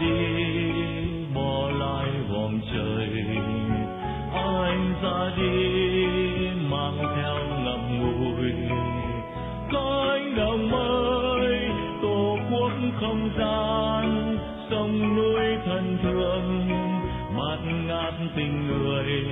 đi bỏ lại vòng trời, anh ra đi mang theo ngậm ngùi cánh đồng mới tổ quốc không gian, sông núi thân thương bạt ngát tình người,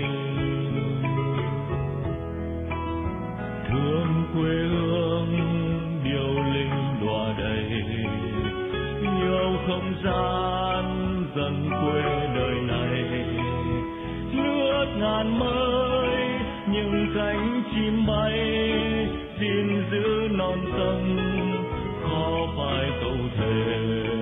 thương quê hương điệu linh đọa đầy, nhiều không gian dần quê đời này, nước ngàn mới những cánh chim bay, xin giữ non sông khó phải câu thề.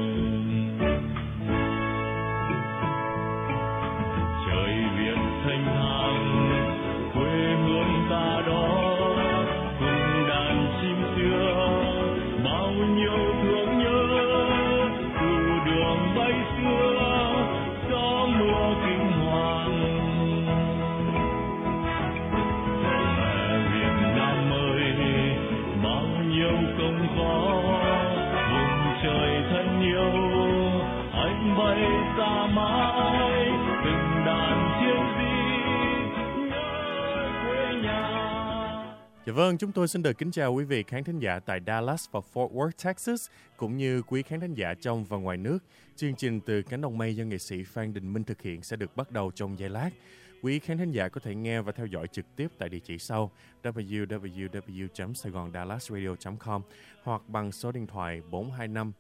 Trời Việt thanh thang quê hương ta đó, cùng đàn chim xưa bao nhiêu thương nhớ, từ đường bay xưa gió mưa kinh hoàng. Mẹ Việt Nam ơi bao nhiêu công khó, vùng trời thân yêu anh bay xa mãi, từng đàn chiến sĩ nhớ quê nhà. Dạ vâng, chúng tôi xin được kính chào quý vị khán thính giả tại Dallas và Fort Worth, Texas, cũng như quý khán thính giả trong và ngoài nước. Chương trình Từ Cánh Đồng Mây do nghệ sĩ Phan Đình Minh thực hiện sẽ được bắt đầu trong giây lát. Quý khán thính giả có thể nghe và theo dõi trực tiếp tại địa chỉ sau www.saigondallasradio.com hoặc bằng số điện thoại 425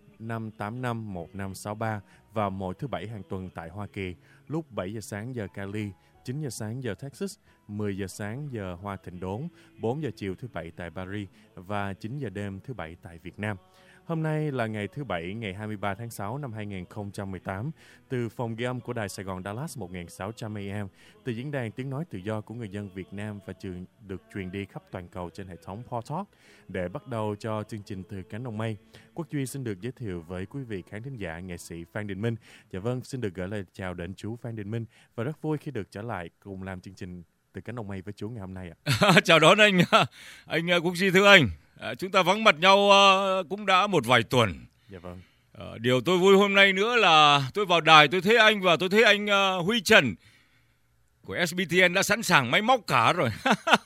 585 1563 vào mỗi thứ Bảy hàng tuần tại Hoa Kỳ, lúc 7 giờ sáng giờ Cali, 9 giờ sáng giờ Texas, 10 giờ sáng giờ Hoa Thịnh Đốn, 4 giờ chiều thứ Bảy tại Paris và 9 giờ đêm thứ Bảy tại Việt Nam. Hôm nay là ngày thứ Bảy, ngày 23 tháng 6 năm 2018, từ phòng ghi âm của Đài Sài Gòn Dallas 1600 AM, từ diễn đàn tiếng nói tự do của người dân Việt Nam và được truyền đi khắp toàn cầu trên hệ thống Podtalk. Để bắt đầu cho chương trình Từ Cánh Đồng Mây, Quốc Duy xin được giới thiệu với quý vị khán thính giả nghệ sĩ Phan Đình Minh. Dạ vâng, xin được gửi lời chào đến chú Phan Đình Minh và rất vui khi được trở lại cùng làm chương trình Từ Cánh Đồng Mây với chú ngày hôm nay ạ. Chào đón anh Quốc Duy thưa anh. Chúng ta vắng mặt nhau cũng đã một vài tuần. Dạ vâng. Điều tôi vui hôm nay nữa là tôi vào đài tôi thấy anh và tôi thấy anh Huy Trần của SBTN đã sẵn sàng máy móc cả rồi.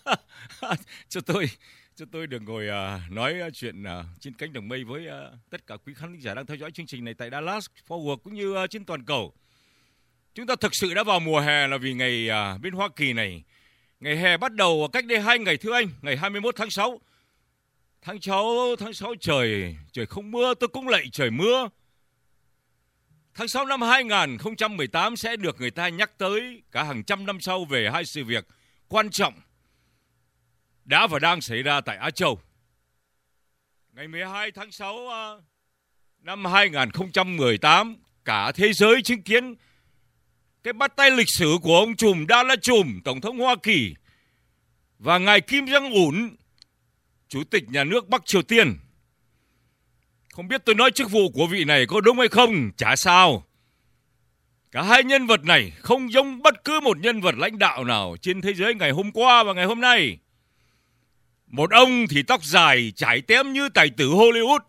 cho tôi được ngồi nói chuyện trên cánh đồng mây với tất cả quý khán giả đang theo dõi chương trình này tại Dallas, Fort Worth cũng như trên toàn cầu. Chúng ta thực sự đã vào mùa hè là vì ngày bên Hoa Kỳ này, ngày hè bắt đầu cách đây 2 ngày thưa anh, ngày 21 tháng 6. Tháng 6 trời không mưa, tôi cũng lạy trời mưa. Tháng 6 năm 2018 sẽ được người ta nhắc tới cả hàng trăm năm sau về hai sự việc quan trọng đã và đang xảy ra tại Á Châu. Ngày 12 tháng 6 năm 2018, cả thế giới chứng kiến cái bắt tay lịch sử của ông trùm Donald Trump, Tổng thống Hoa Kỳ, và ngài Kim Jong-un, Chủ tịch nhà nước Bắc Triều Tiên. Không biết tôi nói chức vụ của vị này có đúng hay không, chả sao. Cả hai nhân vật này không giống bất cứ một nhân vật lãnh đạo nào trên thế giới ngày hôm qua và ngày hôm nay. Một ông thì tóc dài chải tém như tài tử Hollywood.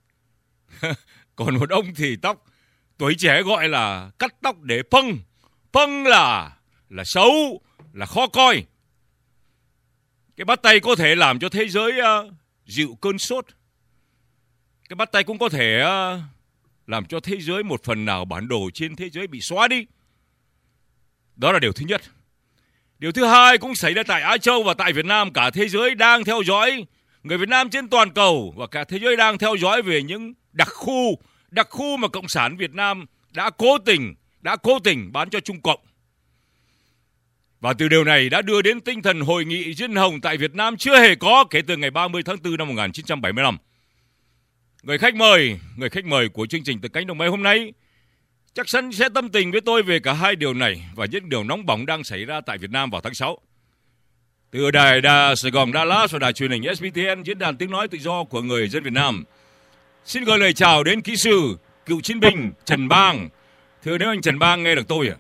Còn một ông thì tóc tuổi trẻ gọi là cắt tóc để phâng. Phâng là xấu, là khó coi. Cái bắt tay có thể làm cho thế giới dịu cơn sốt. Cái bắt tay cũng có thể làm cho thế giới một phần nào bản đồ trên thế giới bị xóa đi. Đó là điều thứ nhất. Điều thứ hai cũng xảy ra tại Á Châu và tại Việt Nam. Cả thế giới đang theo dõi, người Việt Nam trên toàn cầu và cả thế giới đang theo dõi về những đặc khu mà Cộng sản Việt Nam đã cố tình bán cho Trung Cộng. Và từ điều này đã đưa đến tinh thần hội nghị diên hồng tại Việt Nam chưa hề có kể từ ngày 30 tháng 4 năm 1975. Người khách mời của chương trình Từ Cánh Đồng Mây hôm nay chắc chắn sẽ tâm tình với tôi về cả hai điều này và những điều nóng bỏng đang xảy ra tại Việt Nam vào tháng 6. Từ đài Sài Gòn Dallas và đài truyền hình SBTN, diễn đàn tiếng nói tự do của người dân Việt Nam, xin gửi lời chào đến kỹ sư, cựu chiến binh Trần Bang. Thưa nếu anh Trần Bang nghe được tôi ạ?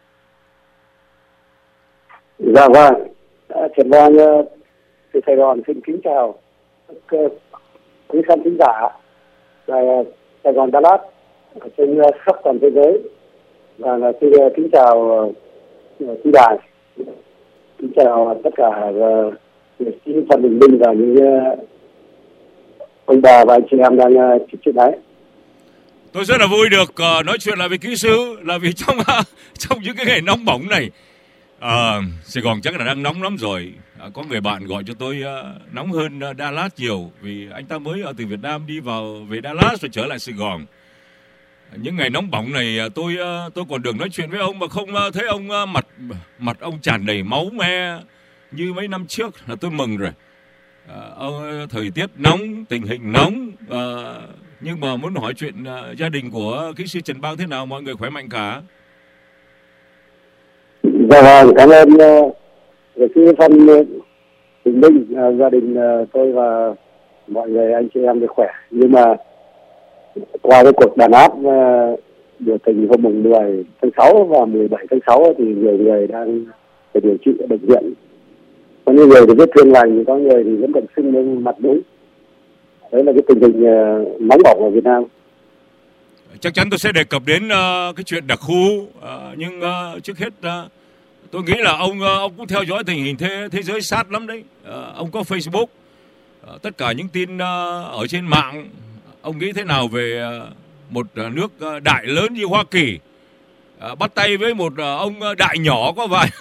Dạ vâng, Trần Bang từ Sài Gòn xin kính chào quý khán thính giả Sài Gòn Dallas trên khắp toàn thế giới. Và xin kính chào quý đài, kính chào tất cả nghệ sĩ Phan Đình Minh và những ông bà và anh chị em đang trực trên đấy. Tôi rất là vui được nói chuyện lại với kỹ sư, là vì trong những cái ngày nóng bỏng này, Sài Gòn chắc là đang nóng lắm rồi. Có người bạn gọi cho tôi nóng hơn Dallas nhiều, vì anh ta mới từ Việt Nam đi về Dallas rồi trở lại Sài Gòn. Những ngày nóng bỏng này tôi còn được nói chuyện với ông mà không thấy ông mặt ông tràn đầy máu me như mấy năm trước là tôi mừng rồi. Thời tiết nóng, tình hình nóng, nhưng mà muốn hỏi chuyện gia đình của kỹ sư Trần Bang thế nào, mọi người khỏe mạnh cả? Dạ vâng, cảm ơn nghệ sĩ Phan Đình Minh, gia đình tôi và mọi người anh chị em được khỏe. Nhưng mà qua cái cuộc đàn áp biểu tình hôm mùng 10 tháng 6 và 17 tháng 6 thì nhiều người đang phải điều trị ở bệnh viện. Có những người thì vết thương lành, có người thì vẫn còn sưng lên mặt mũi. Đấy là cái tình hình nóng bỏng ở Việt Nam. Chắc chắn tôi sẽ đề cập đến cái chuyện đặc khu, nhưng trước hết tôi nghĩ là ông cũng theo dõi tình hình thế giới sát lắm đấy. Ông có Facebook, tất cả những tin ở trên mạng. Ông nghĩ thế nào về một nước đại lớn như Hoa Kỳ bắt tay với một ông đại nhỏ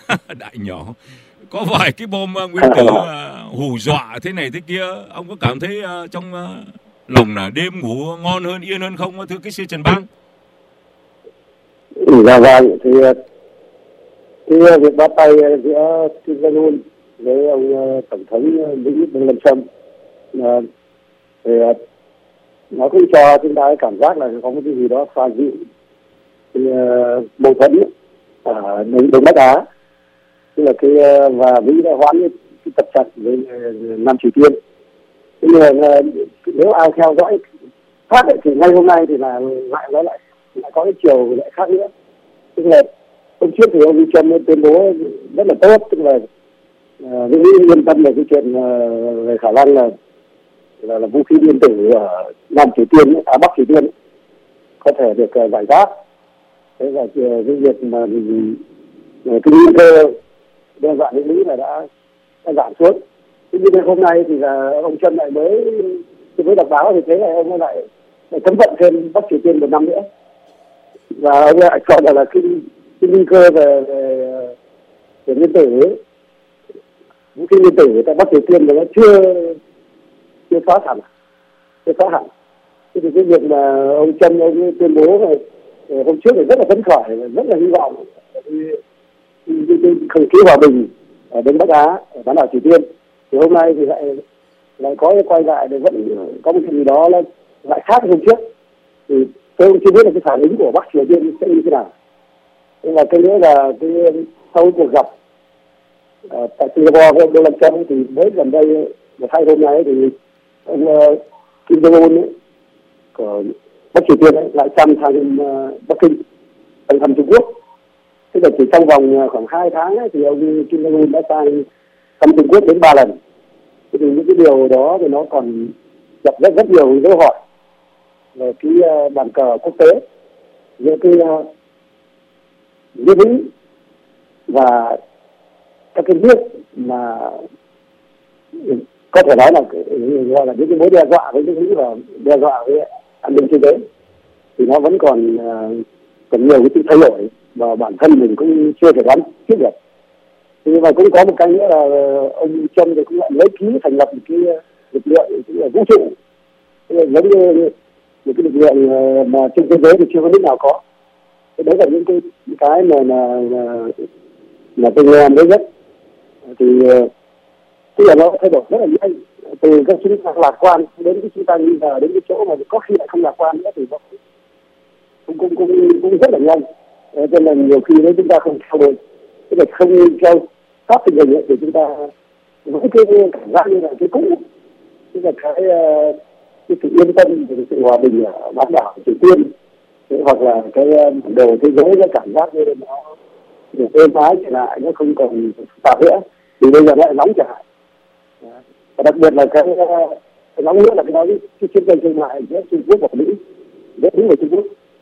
có vài cái bom nguyên tử hù dọa thế này thế kia? Ông có cảm thấy trong lòng là đêm ngủ ngon hơn, yên hơn không, thưa kỹ sư Trần Bang? Dạ vâng, thì cái việc bắt tay giữa Kim Jong Un với ông tổng thống Mỹ Donald Trump thì nó cũng cho chúng ta cảm giác là có một cái gì đó xoa dịu mâu thuẫn ở Đông Bắc Á, tức là và Mỹ đã hoãn cái tập trận với Nam Triều Tiên. Nhưng mà nếu ai theo dõi phát thì ngay hôm nay thì là lại có cái chiều lại khác nữa. Tức là hôm trước thì ông Trump tuyên bố rất là tốt, tức là Mỹ yên tâm về cái chuyện về khả năng là vũ khí điện tử ở Nam Triều Tiên, Bắc Triều Tiên có thể được giải đáp. Thế là cái việc mà cái nguy cơ đe dọa đến Mỹ là đã giảm xuống. Tuy nhiên hôm nay thì là ông Trump lại với đọc báo thì thấy là ông lại cấm vận thêm Bắc Triều Tiên một năm nữa, và ông lại chọn là cái nguy cơ về nguyên tử, vũ khí nguyên tử tại Bắc Triều Tiên là nó chưa phá hẳn. Thì cái việc mà ông Trump ông tuyên bố này hôm trước thì rất là phấn khởi, rất là hy vọng cái không khí hòa bình ở Đông Bắc Á, ở bán đảo Triều Tiên. Thì hôm nay thì lại có quay lại để vẫn có một cái gì đó là lại khác hôm trước. Thì tôi cũng chưa biết là cái phản ứng của Bắc Triều Tiên sẽ như thế nào. Nhưng mà cái nữa là sau cuộc gặp tại Singapore với ông Donald Trump thì mới gần đây một hai hôm nay thì ông Kim Jong Un của Bắc Triều Tiên lại sang Bắc Kinh, thăm Trung Quốc. Thế là chỉ trong vòng khoảng 2 tháng thì ông Kim Jong Un đã sang thăm Trung Quốc đến 3 lần. Thì những cái điều đó thì nó còn gặp rất nhiều dấu hỏi về cái bàn cờ quốc tế giữa cái nước Mỹ và các cái nước mà có thể nói là gọi là những cái mối đe dọa với nước Mỹ và đe dọa với an ninh thế giới, thì nó vẫn còn nhiều cái sự thay đổi và bản thân mình cũng chưa thể đoán trước được. Nhưng mà cũng có một cái nữa là ông Trump thì cũng lại lấy ký thành lập một cái lực lượng vũ trụ, giống như một cái lực lượng mà trên thế giới thì chưa có nước nào có. Đấy là những cái mà tôi nghe mới nhất. Thì tức là nó thay đổi rất là nhanh, từ các chúng ta lạc quan đến cái chúng ta nghi ngờ, đến cái chỗ mà có khi lại không lạc quan nữa, thì nó cũng rất là nhanh. Cho nên nhiều khi nếu chúng ta không theo đuổi, tức là không theo sát tình hình thì chúng ta với cái cảm giác như là cái cũ, tức là cái sự yên tâm về sự hòa bình ở bán đảo Triều Tiên, hoặc là cái bản đồ thế giới nó cảm giác như nó được êm ái trở lại, nó không còn phức tạp nữa, thì bây giờ nó lại nóng trở lại. Và đặc biệt là cái nóng nữa là cái chiến tranh thương mại giữa Trung Quốc và Mỹ, giữa Mỹ và Trung Quốc.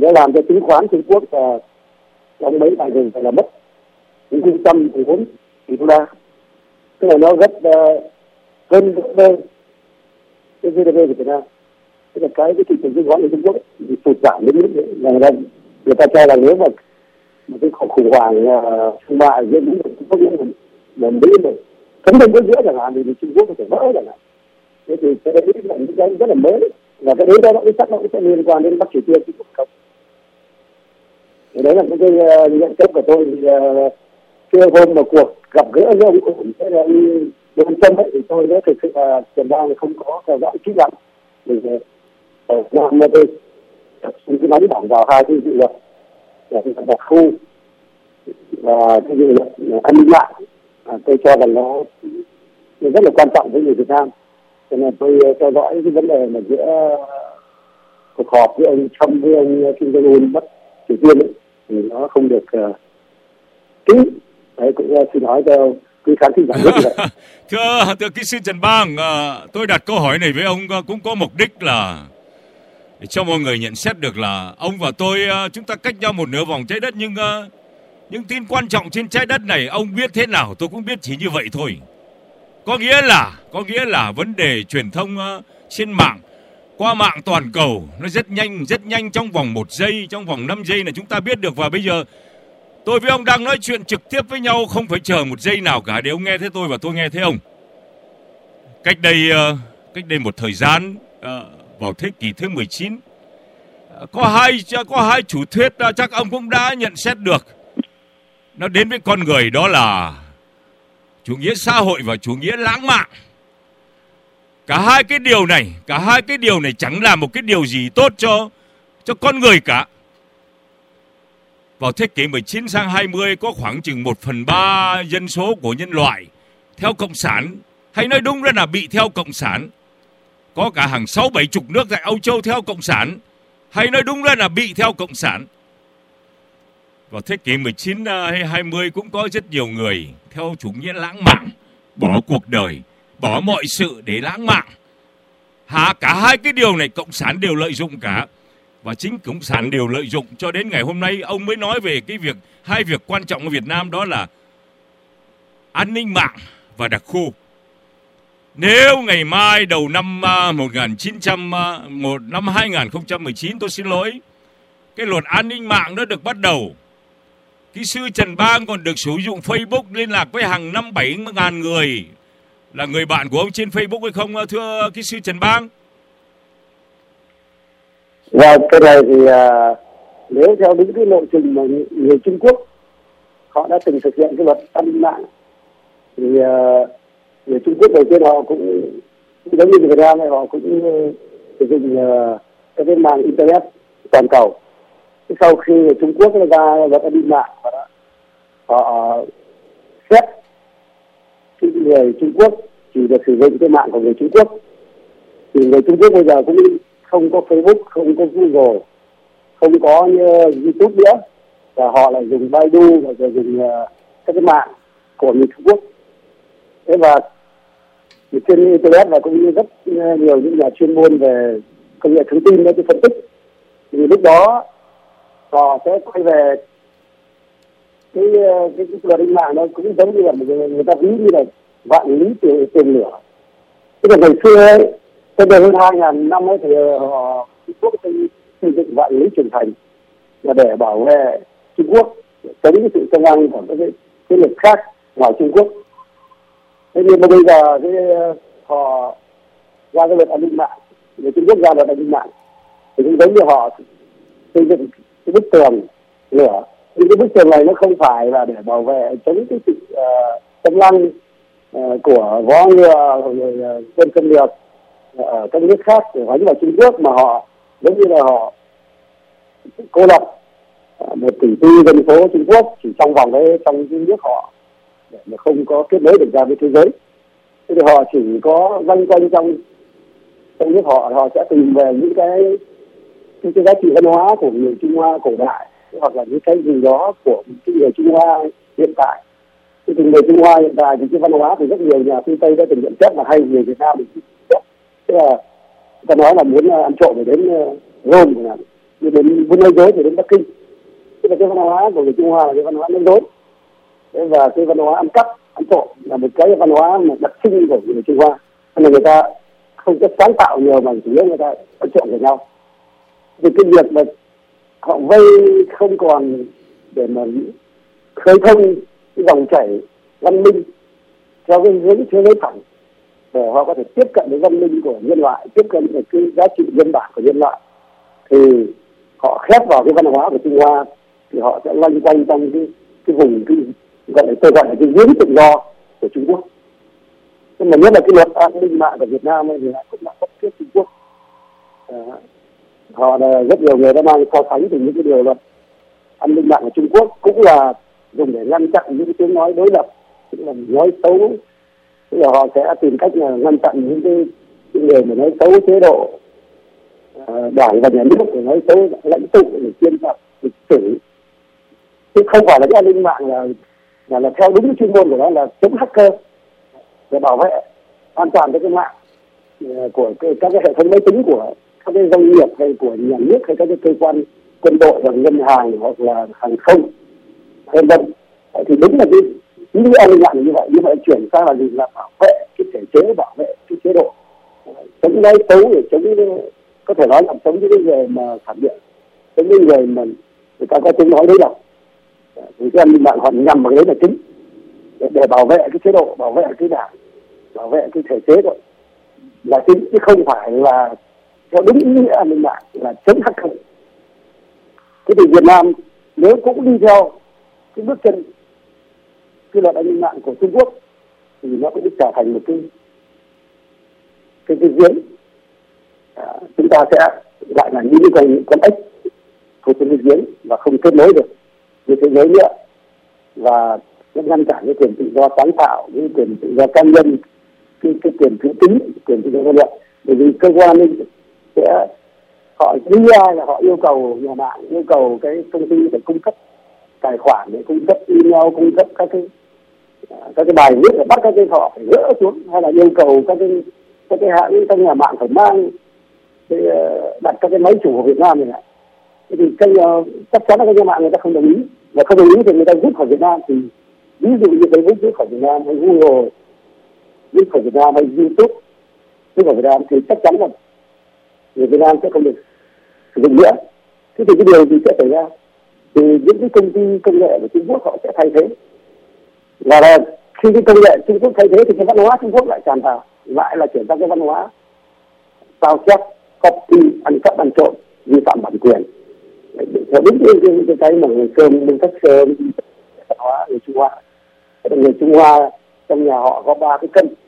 đã làm cho chứng khoán Trung Quốc trong mấy ngày rồi là mất những trăm vốn tỷ đô la, tức là nó rất hơn cái GDP của Việt Nam. Tức là cái thị trường chứng khoán của Trung Quốc bị sụt giảm đến mức là người ta cho rằng nếu mà cái khủng hoảng thương mại giữa Mỹ và Trung Quốc mà Mỹ mà cấm bên giữa chẳng hạn thì Trung Quốc có thể vỡ chẳng hạn. Thế thì cái đấy là những cái rất là mới, và cái đấy đó nó chắc nó cũng sẽ liên quan đến Bắc Triều Tiên Trung Quốc không. Thì đấy là cái nhận xét của tôi. Thì cái hôm mà cuộc gặp gỡ với ông Ổn sẽ là Donald Trump ấy, thì tôi nói thực sự là Trần Bang không có theo dõi kỹ lắm. Vì ở Nam tôi tập trung cái nóng bỏng vào hai cái dự luật là cái đặc khu và cái dự luật an ninh mạng. Tôi cho rằng nó rất là quan trọng với người Việt Nam, cho nên tôi theo dõi cái vấn đề mà giữa cuộc họp với ông Trump với ông Kim Jong Un Bắc Triều Tiên ấy, thì nó không được kỹ. Đấy cũng xin nói cho quý khán thính giả biết như vậy. Thưa kỹ sư Trần Bang, tôi đặt câu hỏi này với ông cũng có mục đích là để cho mọi người nhận xét được là ông và tôi chúng ta cách nhau một nửa vòng trái đất, nhưng những tin quan trọng trên trái đất này ông biết thế nào tôi cũng biết chỉ như vậy thôi. Có nghĩa là vấn đề truyền thông trên mạng, qua mạng toàn cầu nó rất nhanh, trong vòng 1 giây, trong vòng 5 giây là chúng ta biết được. Và bây giờ tôi với ông đang nói chuyện trực tiếp với nhau, không phải chờ 1 giây nào cả để ông nghe thấy tôi và tôi nghe thấy ông. Cách đây một thời gian, vào thế kỷ thứ 19, có hai chủ thuyết chắc ông cũng đã nhận xét được. Nó đến với con người, đó là chủ nghĩa xã hội và chủ nghĩa lãng mạn. Cả hai cái điều này chẳng là một cái điều gì tốt cho con người cả. Vào thế kỷ 19 sang 20 có khoảng chừng 1/3 dân số của nhân loại theo cộng sản, hay nói đúng ra là bị theo cộng sản. Có cả hàng 60-70 nước tại Âu Châu theo cộng sản, hay nói đúng ra là bị theo cộng sản. Vào thế kỷ 19 hay 20 cũng có rất nhiều người theo chủ nghĩa lãng mạn, bỏ cuộc đời, bỏ mọi sự để lãng mạn. Cả hai cái điều này cộng sản đều lợi dụng cả. Và chính cộng sản đều lợi dụng cho đến ngày hôm nay ông mới nói về hai việc quan trọng ở Việt Nam, đó là an ninh mạng và đặc khu. Nếu ngày mai đầu năm 2019, tôi xin lỗi, cái luật an ninh mạng nó được bắt đầu, kỹ sư Trần Bang còn được sử dụng Facebook liên lạc với hàng 5-7 ngàn người là người bạn của ông trên Facebook hay không, thưa kỹ sư Trần Bang? Và cái này thì nếu theo đúng cái lộ trình mà người Trung Quốc họ đã từng thực hiện cái luật an ninh mạng, thì người Trung Quốc đầu tiên họ cũng giống như Việt Nam này, họ cũng sử dụng các cái mạng internet toàn cầu. Sau khi Trung Quốc ra luật an ninh mạng, họ xét cái người Trung Quốc chỉ được sử dụng cái mạng của người Trung Quốc, thì người Trung Quốc bây giờ cũng không có Facebook, không có Google, không có như YouTube nữa, và họ lại dùng Baidu và dùng các cái mạng của người Trung Quốc. Thế và trên internet và cũng như rất nhiều những nhà chuyên môn về công nghệ thông tin đã phân tích, thì lúc đó họ sẽ quay về cái luật an ninh mạng. Nó cũng giống như là người ta ví như là vạn lý tiền lửa. Tức là ngày xưa ấy, cách đây hơn 2.000 năm ấy, thì họ Trung Quốc xây dựng vạn lý trường thành là để bảo vệ Trung Quốc, chống cái sự xâm lăng của các cái lực khác ngoài Trung Quốc. Thế nhưng mà bây giờ họ ra cái luật an ninh mạng, người Trung Quốc ra luật an ninh mạng, thì cũng giống như họ xây dựng cái bức tường lửa. Nhưng cái bức tường này nó không phải là để bảo vệ chống cái sự xâm lăng của võ ngựa rồi quân xâm lược ở các nước khác để đánh vào Trung Quốc, mà họ giống như là họ cô lập 1 tỷ dân số Trung Quốc chỉ trong vòng đấy, trong cái nước họ, để mà không có kết nối được ra với thế giới. Thế thì họ chỉ có loanh quanh trong nước họ, họ sẽ tìm về những cái giá trị văn hóa của người Trung Hoa cổ đại, hoặc là những cái gì đó của người Trung Hoa hiện tại. Thì người Trung Hoa hiện tại thì cái văn hóa thì rất nhiều nhà phương Tây đã từng nhận xét là hay, người Việt Nam thì thế là ta nói là muốn ăn trộm phải đến Rome, đến nói dối thì đến Bắc Kinh. Tức là cái văn hóa của người Trung Hoa là cái văn hóa nói dối, và cái văn hóa ăn cắp, ăn trộm là một cái văn hóa mà đặc trưng của người Trung Hoa. Nên là người ta không có sáng tạo nhiều mà chủ yếu người ta ăn trộm với nhau. Vì cái việc mà họ vây không còn để mà khơi thông cái dòng chảy văn minh theo cái hướng thế giới thẳng, để họ có thể tiếp cận với văn minh của nhân loại, tiếp cận với cái giá trị nhân bản của nhân loại, thì họ khép vào cái văn hóa của Trung Hoa, thì họ sẽ loanh quanh trong cái vùng gọi là cái giếng tự do của Trung Quốc. Nhưng mà nhất là cái luật an ninh mạng của Việt Nam thì lại cũng là bắt chước Trung Quốc. Họ là rất nhiều người đã mang so sánh từ những cái điều luật an ninh mạng của Trung Quốc cũng là dùng để ngăn chặn những cái tiếng nói đối lập, tức là nói xấu. Tức là họ sẽ tìm cách là ngăn chặn những cái người mà nói xấu chế độ đảng và nhà nước, để nói xấu lãnh tụ, để chuyên phạt lịch sử. Chứ không phải là cái an ninh mạng là theo đúng cái chuyên môn của nó là chống hacker, để bảo vệ an toàn cho cái mạng của các cái hệ thống máy tính của các cái doanh nghiệp hay của nhà nước hay các cái cơ quan quân đội hoặc ngân hàng hoặc là hàng không vân vân. Thì đúng là những cái an ninh mạng như vậy chuyển sang là gì, là bảo vệ cái thể chế, bảo vệ cái chế độ, chống nói xấu, để chống có thể nói là chống những người mà phản biện, chống những người mà người ta có tiếng nói đối lập. Thì cái an ninh mạng họ nhằm vào cái đấy là chính, để bảo vệ cái chế độ, bảo vệ cái đảng, bảo vệ cái thể chế rồi là chính, chứ không phải là theo đúng ý nghĩa an ninh mạng là chống hacker. Thế thì Việt Nam nếu cũng đi theo cái bước chân cái luật an ninh mạng của Trung Quốc thì nó cũng trở thành một cái giếng. Chúng ta sẽ lại là như con ếch của trên cái giếng và không kết nối được với thế giới nữa, và nó ngăn cản cái quyền tự do sáng tạo, cái quyền tự do cá nhân, cái quyền thứ tính, quyền tự do ngôn luận. Bởi vì cơ quan an ninh sẽ họ như ai là họ yêu cầu nhà mạng, yêu cầu cái công ty phải cung cấp tài khoản, để cung cấp email, cung cấp các cái bài viết, để bắt các cái họ phải gỡ xuống, hay là yêu cầu các cái hãng, các nhà mạng phải mang đặt các cái máy chủ của Việt Nam này. Thì chắc chắn là các nhà mạng người ta không đồng ý, và không đồng ý thì người ta rút khỏi Việt Nam. Thì ví dụ như Facebook rút khỏi Việt Nam, hay Google rút khỏi Việt Nam, hay YouTube rút khỏi Việt Nam, thì chắc chắn là người Việt Nam sẽ không được sử dụng nữa. Thế thì cái điều gì sẽ xảy ra? Thì những cái công ty công nghệ của Trung Quốc họ sẽ thay thế, và là khi cái công nghệ Trung Quốc thay thế thì cái văn hóa Trung Quốc lại tràn vào, lại là chuyển sang cái văn hóa sao chép, copy, ăn cắp, ăn trộm, vi phạm bản quyền. Theo đúng cái mà người cơm mình cách văn hóa người Trung Hoa. Người Trung Hoa trong nhà họ có 3 cái cân,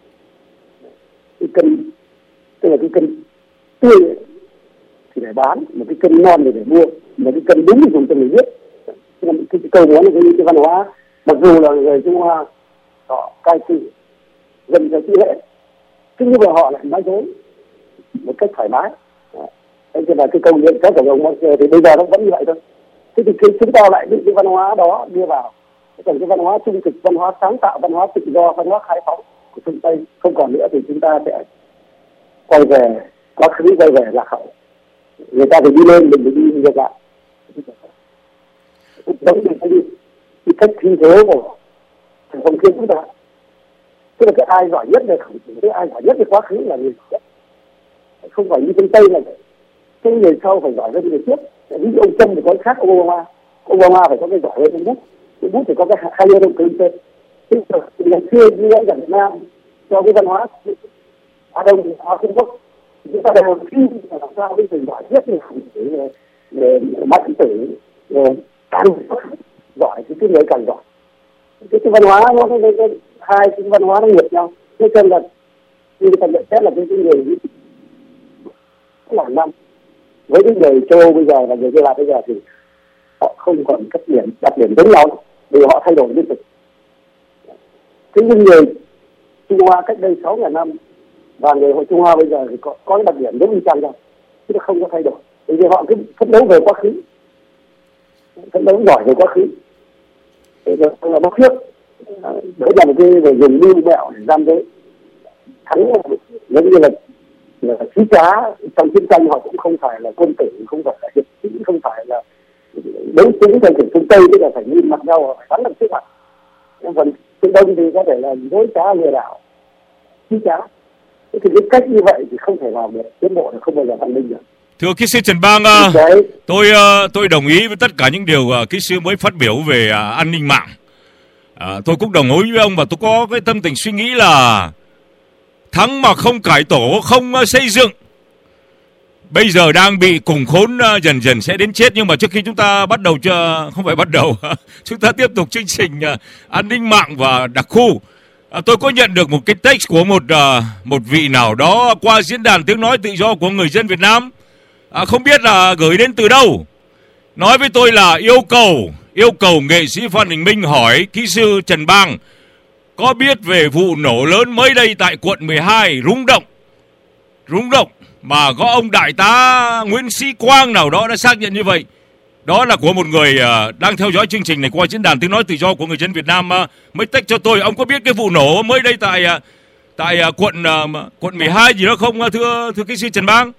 tức là cái cân tươi thì để bán, một cái cân non để mua, một cái cân đúng thì dùng cho người viết. Cái câu nói là cái văn hóa, mặc dù là người Trung Hoa họ cai trị dân cho trí lễ, thế nhưng mà họ lại nói dối một cách thoải mái. Thế là cái câu chuyện các của ông Marx thì bây giờ nó vẫn như vậy thôi. Thế thì chúng ta lại bị cái văn hóa đó đưa vào, còn cái văn hóa trung thực, văn hóa sáng tạo, văn hóa tự do, văn hóa khai phóng của phương Tây không còn nữa, thì chúng ta sẽ quay về quá khứ, quay về lạc hậu. Người ta phải đi lên, mình phải đi ngược lại. Giống như cái cách thi thế của thằng Phong Thiên chúng ta, tức là cái ai giỏi nhất là khổng tử, cái ai giỏi nhất về quá khứ là người giỏi nhất, không phải như phương Tây này cái người sau phải giỏi hơn người trước. Ví dụ ông Trump thì có cái khác Obama phải có cái giỏi hơn ông Bush thì có cái hay hơn ông Clinton. Thế ngày xưa như ở Việt Nam cho cái văn hóa Á Đông, văn hóa Trung Quốc, chúng ta đều khi làm sao cái người giỏi nhất là khổng tử, mạnh tử, càng giỏi thì cái người càng giỏi. Cái văn hóa nó hai cái văn hóa nó ngược nhau. Thế cho nên là như ta nhận xét là cái người làm năm với cái người châu Âu bây giờ và người Hy Lạp bây giờ thì họ không còn các đặc điểm giống nhau, vì họ thay đổi liên tục. Thế nhưng người Trung Hoa cách đây 6.000 năm và người hội Trung Hoa bây giờ thì có cái đặc điểm giống như nhau, chứ nó không có thay đổi. Vì họ cứ phấn đấu về quá khứ, phấn đấu giỏi về quá khứ. Thế là bắt trước, đấy là một cái về dùng mưu mẹo để gian dối thắng, giống như là trí trá trong chiến tranh, họ cũng không phải là quân tử, không phải là hiệp sĩ, không phải là đấu sĩ theo kiểu phương Tây, tức là phải nhìn mặt nhau, phải bắn được trước mặt. Nhưng phần phương Đông thì có thể là dối trá, lừa đảo, trí trá. Thế thì cái cách như vậy thì không thể làm được, tiến bộ là không bao giờ văn minh được. Thưa kỹ sư Trần Bang, tôi đồng ý với tất cả những điều kỹ sư mới phát biểu về an ninh mạng. Tôi cũng đồng ý với ông, và tôi có cái tâm tình suy nghĩ là thắng mà không cải tổ, không xây dựng, bây giờ đang bị cùng khốn, dần dần sẽ đến chết. Nhưng mà trước khi chúng ta bắt đầu, không phải bắt đầu, chúng ta tiếp tục chương trình an ninh mạng và đặc khu, tôi có nhận được một cái text của một vị nào đó qua diễn đàn tiếng nói tự do của người dân Việt Nam, không biết là gửi đến từ đâu, nói với tôi là yêu cầu nghệ sĩ Phan Đình Minh hỏi kỹ sư Trần Bang có biết về vụ nổ lớn mới đây tại quận 12 rung động mà có ông đại tá Nguyễn Sĩ Quang nào đó đã xác nhận như vậy. Đó là của một người đang theo dõi chương trình này qua diễn đàn tiếng nói tự do của người dân Việt Nam, mới text cho tôi. Ông có biết cái vụ nổ mới đây tại quận 12 gì đó không, thưa kỹ sư Trần Bang?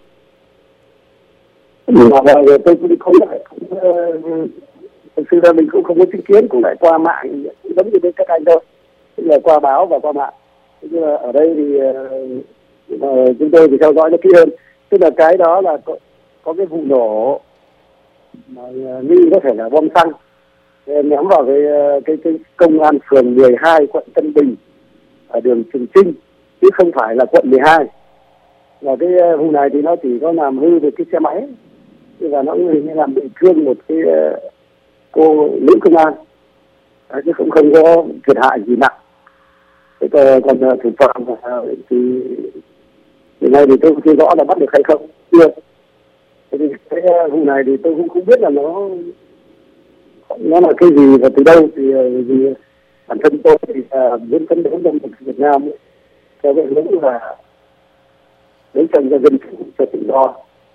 Tôi cũng không lại, thực sự là mình cũng không có chứng kiến, cũng lại qua mạng giống như các anh thôi, tức là qua báo và qua mạng. Nhưng mà ở đây thì chúng tôi thì theo dõi nó kỹ hơn, tức là cái đó là có cái vụ nổ mà nghi có thể là bom xăng ném vào cái công an phường 12 quận Tân Bình ở đường Trường Trinh, chứ không phải là quận 12. Và cái vụ này thì nó chỉ có làm hư được cái xe máy, và nó cũng như làm bị thương một cái cô nữ công an, chứ không có thiệt hại gì nặng. Thế còn thủ phạm thì hiện nay thì tôi chưa rõ là bắt được hay không, chưa. Thế thì cái vụ này thì tôi cũng không biết là nó là cái gì và từ đâu, thì vì bản thân tôi thì muốn phấn đấu trong Việt Nam ấy, theo cái hướng là đấu tranh cho dân chủ, cho tự do,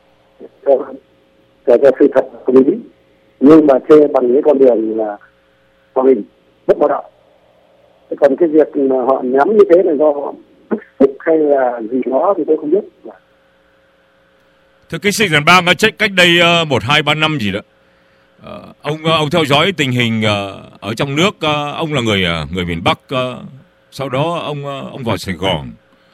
cho sự thật công lý, nhưng mà chê bằng những con đường là hòa bình, bất bạo động. Thế còn cái việc mà họ nhắm như thế là do bức xúc hay là gì đó thì tôi không biết. Thưa kỹ sư Trần Bang, cách đây 1-2-3 năm gì đó, ông theo dõi tình hình ở trong nước, ông là người miền Bắc, sau đó ông vào Sài Gòn.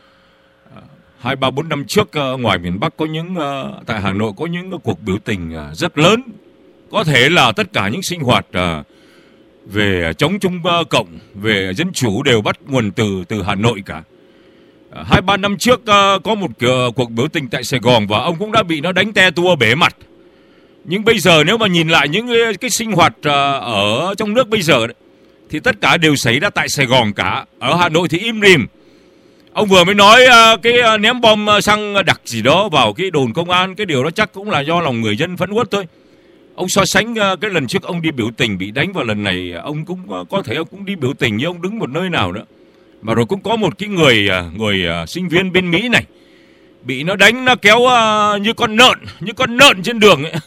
2-3-4 năm trước, ngoài miền Bắc có những tại Hà Nội có những cuộc biểu tình rất lớn, có thể là tất cả những sinh hoạt về chống Trung Cộng, về dân chủ đều bắt nguồn từ Hà Nội cả. 2-3 năm trước có một cuộc biểu tình tại Sài Gòn và ông cũng đã bị nó đánh te tua bể mặt. Nhưng bây giờ nếu mà nhìn lại những cái sinh hoạt ở trong nước bây giờ đấy, thì tất cả đều xảy ra tại Sài Gòn cả. Ở Hà Nội thì im rìm. Ông vừa mới nói cái ném bom xăng đặc gì đó vào cái đồn công an, cái điều đó chắc cũng là do lòng người dân phẫn uất thôi. Ông so sánh cái lần trước ông đi biểu tình bị đánh, và lần này ông cũng có thể ông cũng đi biểu tình, nhưng ông đứng một nơi nào nữa. Mà rồi cũng có một cái người sinh viên bên Mỹ này bị nó đánh, nó kéo như con nợn trên đường ấy.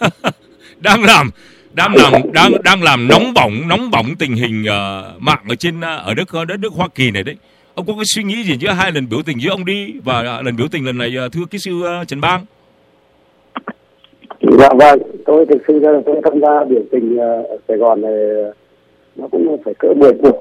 đang làm nóng bỏng tình hình mạng ở đất nước Hoa Kỳ này đấy. Ông có cái suy nghĩ gì giữa hai lần biểu tình giữa ông đi và lần biểu tình lần này, thưa kỹ sư Trần Bang? Dạ vâng, tôi thực sự ra là tôi tham gia biểu tình ở Sài Gòn này nó cũng phải cỡ 10 cuộc.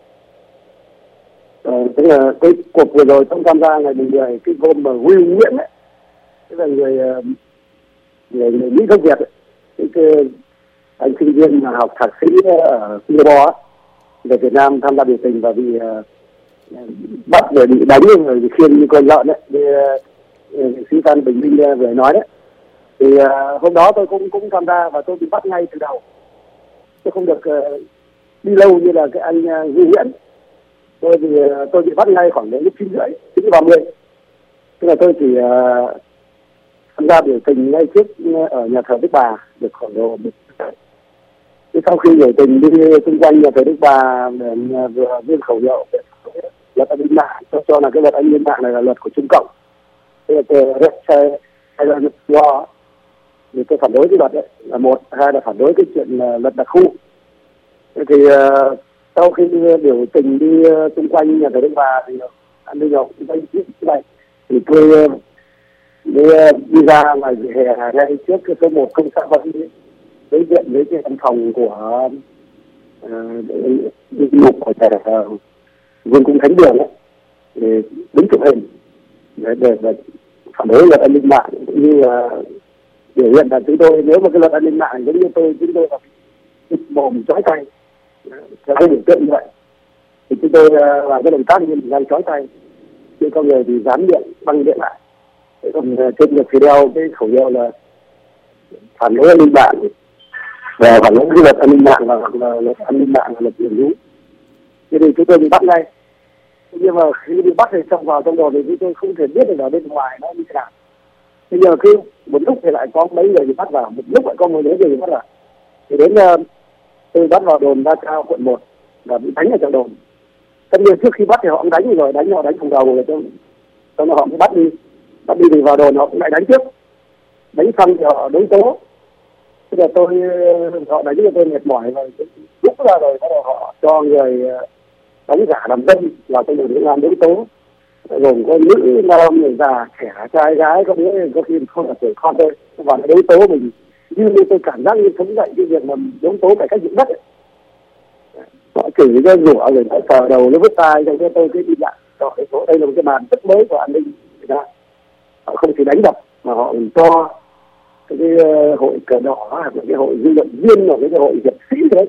Tức là cái cuộc vừa rồi tôi tham gia ngày 10 cái hôm mà Will Nguyễn ấy, tức là người Mỹ gốc Việt ấy, cái anh sinh viên mà học thạc sĩ ở Singapore ấy, về Việt Nam tham gia biểu tình và bị bắt để bị đánh rồi bị khiêng như con lợn đấy, như sĩ Phan Bình Minh vừa nói đấy. Thì hôm đó tôi cũng tham gia và tôi bị bắt ngay từ đầu. Tôi không được đi lâu như là cái anh Duy Nguyễn. Tôi bị bắt ngay khoảng đến lúc 9:30. Tức là tôi chỉ tham gia biểu tình ngay trước ở nhà thờ Đức Bà được khoảng độ. Sau khi biểu tình đi xung quanh nhà thờ Đức Bà vừa viên khẩu hiệu luật an ninh mạng, cho là cái luật an ninh mạng này là luật của Trung Cộng. Thế là hay là luật do thì tôi phản đối cái luật đấy là một, hai là phản đối cái chuyện luật đặc khu. Thế thì sau khi biểu tình đi xung quanh nhà thờ Đức Bà thì an ninh học này thì tôi đi ra ngoài vỉa hè ngay trước cái số 1 công xã Văn đối diện với cái văn phòng của mục của Vương cung Thánh Đường ấy, để đứng chụp hình để phản đối luật an ninh mạng, cũng như là biểu hiện là chúng tôi, nếu mà cái luật an ninh mạng giống như chúng tôi là mồm chói tay theo cái biểu tượng như vậy, thì chúng tôi làm cái động tác như đang chói tay, chứ con người thì dán điện băng điện lại. Còn trên ngực thì đeo cái khẩu hiệu là phản đối an ninh mạng và phản đối cái luật an ninh mạng, hoặc là luật an ninh mạng là luật quyền rú. Thế thì chúng tôi bị bắt ngay. Nhưng mà khi bị bắt thì vào trong đồn thì chúng tôi không thể biết được ở bên ngoài nó như thế nào. Thế nhưng mà cứ một lúc thì lại có mấy người bị bắt vào, một lúc lại có mấy người bị bắt vào. Thì đến tôi bắt vào đồn Đa Cao quận 1 và bị đánh ở trong đồn. Tất nhiên trước khi bắt thì họ cũng đánh rồi, họ đánh không đầu rồi, xong rồi họ mới bắt đi thì vào đồn họ cũng lại đánh trước, đánh xong thì họ đối tố. Thế là họ đánh cho tôi mệt mỏi rồi, lúc ra rồi bắt đầu họ cho người đóng giả làm dân vào trong đồn công an đối tố, gồm có nữ nam, người già, trẻ, trai gái, có khi không là tuổi con thôi, và đối tố mình như tôi cảm giác như sống dậy cái việc mà đối tố cải cách ruộng đất ấy. Họ chửi cho rủa rồi nó sờ đầu nó vứt tai cho tôi cái đi lại. Đây là một cái màn rất mới của an ninh Việt Nam. Họ không chỉ đánh đập mà họ cho cái hội cờ đỏ hoặc là cái hội dư luận viên hoặc cái hội hiệp sĩ đấy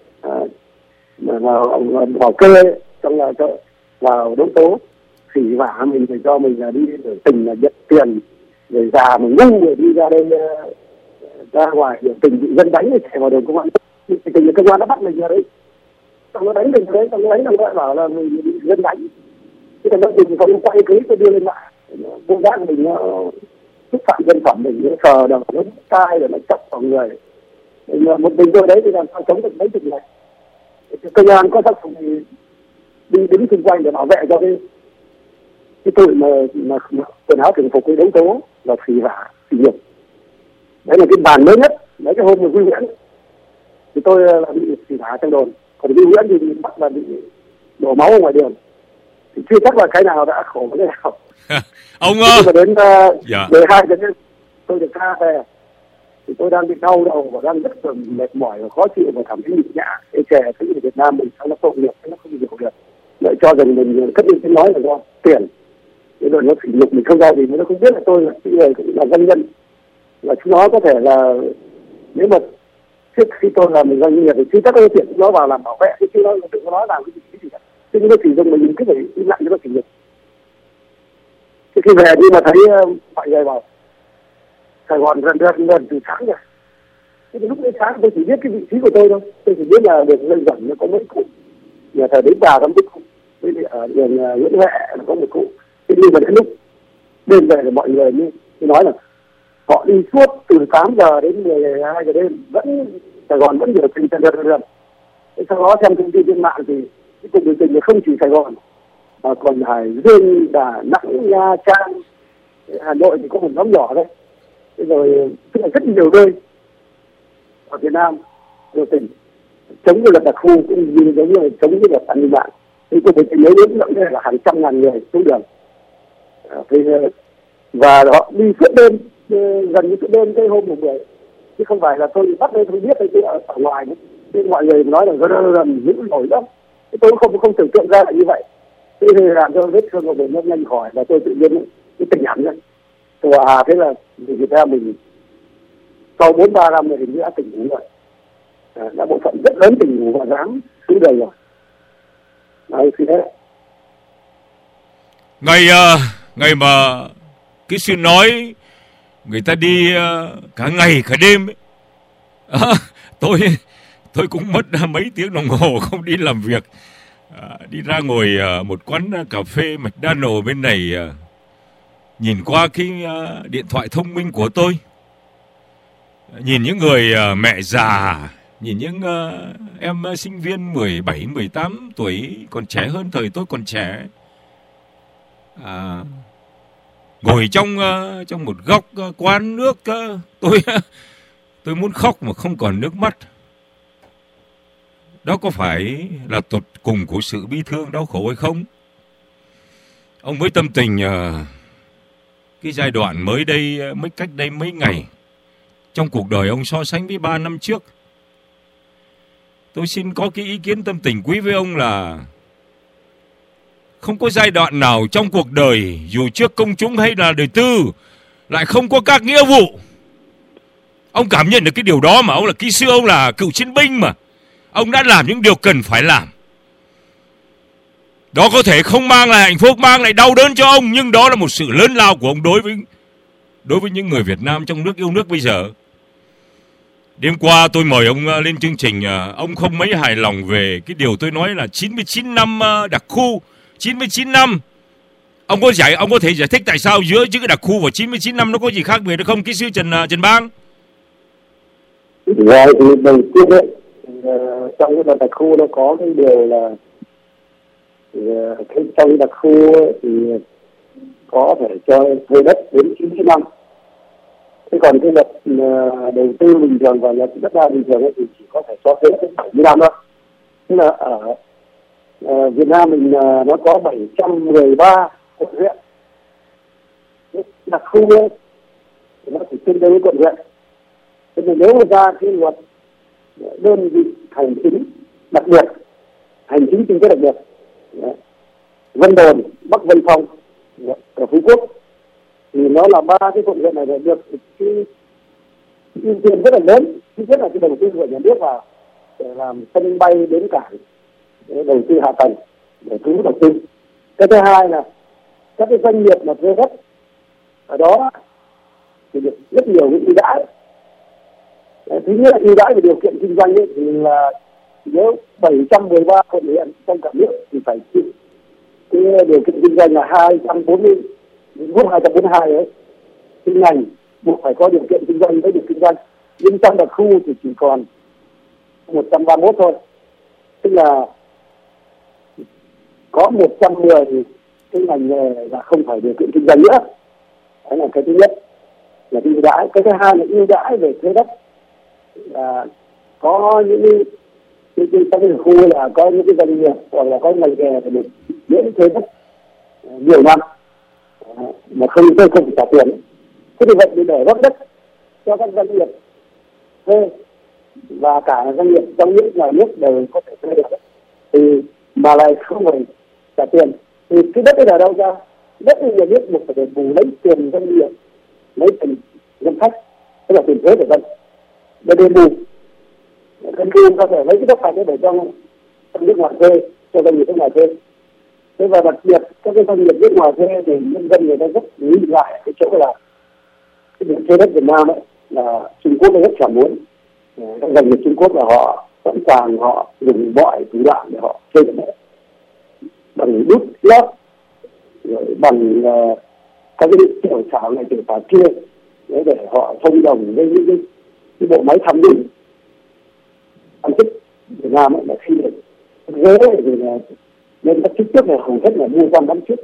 mà họ vào cơ ấy, xong là vào đấu tố khỉ vả mình để cho mình là đi biểu tình là nhận tiền, rồi già mình ngu rồi đi ra đây ra ngoài biểu tình bị dân đánh rồi chạy vào đồn công an, thì tình công an nó bắt mình ra đấy, xong nó đánh mình đấy, xong nó đánh nó lại bảo là mình bị dân đánh. Thế còn nó mình không quay clip tôi đưa lên mạng, vô giác mình nó xúc phạm dân phẩm mình, nó sờ đầu nó tai rồi nó chọc vào người. Một mình tôi đấy thì làm sao chống được mấy chục này. Công an có tác dụng thì đi đứng xung quanh để bảo vệ cho cái tội mà quần áo thường phục cái đấu tố là phỉ vả, phỉ nhục. Đấy là cái bàn mới nhất. Đấy cái hôm mà Huy Nguyễn thì tôi là bị phỉ vả trong đồn, còn Huy Nguyễn thì bị bắt là bị đổ máu ở ngoài đường. Thì chưa chắc là cái nào đã khổ cái nào. Ông mà đến 12 giờ đêm tôi được ra về thì tôi đang bị đau đầu và đang rất là mệt mỏi và khó chịu và cảm thấy nhục nhã. Cái trẻ thấy ở Việt Nam mình sao nó tội nghiệp, nó không hiểu được, lại cho rằng mình cất lên tiếng nói là do tiền, cái rồi nó phỉ nhục mình không ra gì, nó không biết là tôi là người là doanh nhân, và chúng nó có thể là nếu mà trước khi tôi làm mình doanh nghiệp thì chứ các cái tiền nó vào làm bảo vệ, chứ nó đừng có nói làm cái gì cả, chứ nó chỉ dùng mình cứ phải im lặng cho nó phỉ nhục. Khi về đi mà thấy mọi người bảo Sài Gòn gần từ sáng rồi. Thế lúc đến sáng tôi chỉ biết cái vị trí của tôi đâu. Tôi chỉ biết là đường Lê Duẩn nó có mấy cụ. Nhà thờ Đến Bà có mấy cụ. Ở đường Nguyễn Huệ nó có một cụ. Thế nhưng mà đến lúc đêm về thì mọi người như nói là họ đi suốt từ 8 giờ đến 12 giờ đêm, vẫn Sài Gòn vẫn biểu tình đường. Thế sau đó xem thông tin trên mạng thì cái cuộc biểu tình này không chỉ Sài Gòn mà còn Hải Dương, Đà Nẵng, Nha Trang, Hà Nội thì có một nhóm nhỏ đấy. Thế rồi tức là rất nhiều nơi ở Việt Nam biểu tình chống cái luật đặc khu, cũng như giống như chống cái luật an ninh mạng. Thì cuộc biểu tình nếu đến lượng là hàng trăm ngàn người xuống đường. Và họ đi suốt đêm, gần như suốt đêm tới hôm 10, chứ không phải là tôi bắt đây tôi biết đây, tôi ở ngoài. Thế mọi người nói là gần dữ nổi lắm. Tôi không tưởng tượng ra là như vậy. Thế thì làm cho vết thương của mình nó nhanh khỏi, và tôi tự nhiên cái tình hẳn lên. Thế là Việt Nam mình sau 4-3 năm thì đã tỉnh ngủ rồi, đã bộ phận rất lớn tỉnh ngủ và dám xuống đời rồi. Đấy, thì thế. Ngày mà cái sự nói người ta đi cả ngày cả đêm ấy. Tôi cũng mất mấy tiếng đồng hồ không đi làm việc, đi ra ngồi một quán cà phê McDonald's bên này, nhìn qua cái điện thoại thông minh của tôi, nhìn những người mẹ già, nhìn những em sinh viên 17-18 tuổi còn trẻ hơn thời tôi còn trẻ, ngồi trong một góc quán nước, tôi muốn khóc mà không còn nước mắt. Đó có phải là tột cùng của sự bi thương đau khổ hay không? Ông với tâm tình cái giai đoạn mới đây, cách đây mấy ngày trong cuộc đời ông so sánh với 3 năm trước. Tôi xin có cái ý kiến tâm tình quý với ông là không có giai đoạn nào trong cuộc đời, dù trước công chúng hay là đời tư, lại không có các nghĩa vụ. Ông cảm nhận được cái điều đó mà. Ông là kỹ sư, ông là cựu chiến binh mà. Ông đã làm những điều cần phải làm. Đó có thể không mang lại hạnh phúc, mang lại đau đớn cho ông, nhưng đó là một sự lớn lao của ông đối với những người Việt Nam trong nước yêu nước bây giờ. Đêm qua tôi mời ông lên chương trình, ông không mấy hài lòng về cái điều tôi nói là 99 năm đặc khu, 99 năm. Ông có thể giải thích tại sao giữa cái đặc khu và 99 năm nó có gì khác biệt được không, kỹ sư Trần Bang? Rồi thì đầu tiên đấy, trong cái đặc khu nó có cái điều là trong cái đặc khu thì có thể cho thuê đất đến 90 năm. Thế còn cái luật đầu tư bình thường và luật đất đai bình thường thì chỉ có thể cho thuê đến 70 năm thôi. Tức là ở Việt Nam mình nó có 713 quận huyện. Đặc khu ấy, thì nó chỉ tương đương với quận huyện. Thế nên nếu mà ra cái luật đơn vị hành chính đặc biệt, hành chính kinh tế đặc biệt, Vân Đồn, Bắc Vân Phong, ở Phú Quốc, thì nó là 3 cái quận huyện này được cái ưu tiên rất là lớn. Thứ nhất là cái đầu tư của nhà nước vào để làm sân bay, bến cảng, để đầu tư hạ tầng để thu hút đầu tư. Cái thứ hai là các cái doanh nghiệp mà thuê đất ở đó thì được rất nhiều những ưu đãi. Thứ nhất là ưu đãi về điều kiện kinh doanh ấy, thì là nếu 713 quận huyện trong cả nước thì phải chịu cái điều kiện kinh doanh là 242 ấy, cái ngành buộc phải có điều kiện kinh doanh với điều kinh doanh. Nhưng trong đặc khu thì chỉ còn 131 thôi, tức là có 110 cái ngành nghề là không phải điều kiện kinh doanh nữa. Đấy là cái thứ nhất là ưu đãi. Cái thứ hai là ưu đãi về thuê đất, là có những trong cái khu là có những cái doanh nghiệp hoặc là có ngành nghề được miễn thuê đất nhiều năm mà không phải trả tiền. Thế thì vậy để góp đất cho các doanh nghiệp thuê và cả doanh nghiệp trong nước ngoài nước đều có thể thuê được, thì mà lại không phải trả tiền, thì cái đất ấy là đâu ra? Đất nhà nước buộc phải để bù lấy tiền doanh nghiệp, lấy tiền ngân sách, tức là tiền thuế của dân để đền bù. Dân cư có thể lấy cái đất này để cho nước ngoài thuê, cho doanh nghiệp nước ngoài thuê. Thế và đặc biệt các cái doanh nghiệp nước ngoài thuê thì nhân dân người ta rất nghĩ lại cái chỗ là cái việc thuê đất Việt Nam ấy là Trung Quốc rất chẳng muốn. Các doanh nghiệp Trung Quốc là họ sẵn sàng, họ dùng mọi thủ đoạn để họ thuê đất bằng đút lót, rồi bằng các cái tiểu xảo này tiểu xảo kia để họ thông đồng với những cái bộ máy tham nhũng tham chức Việt Nam ấy, là khi ghế thì là nên các chức trước là hầu hết là mua quan bán chức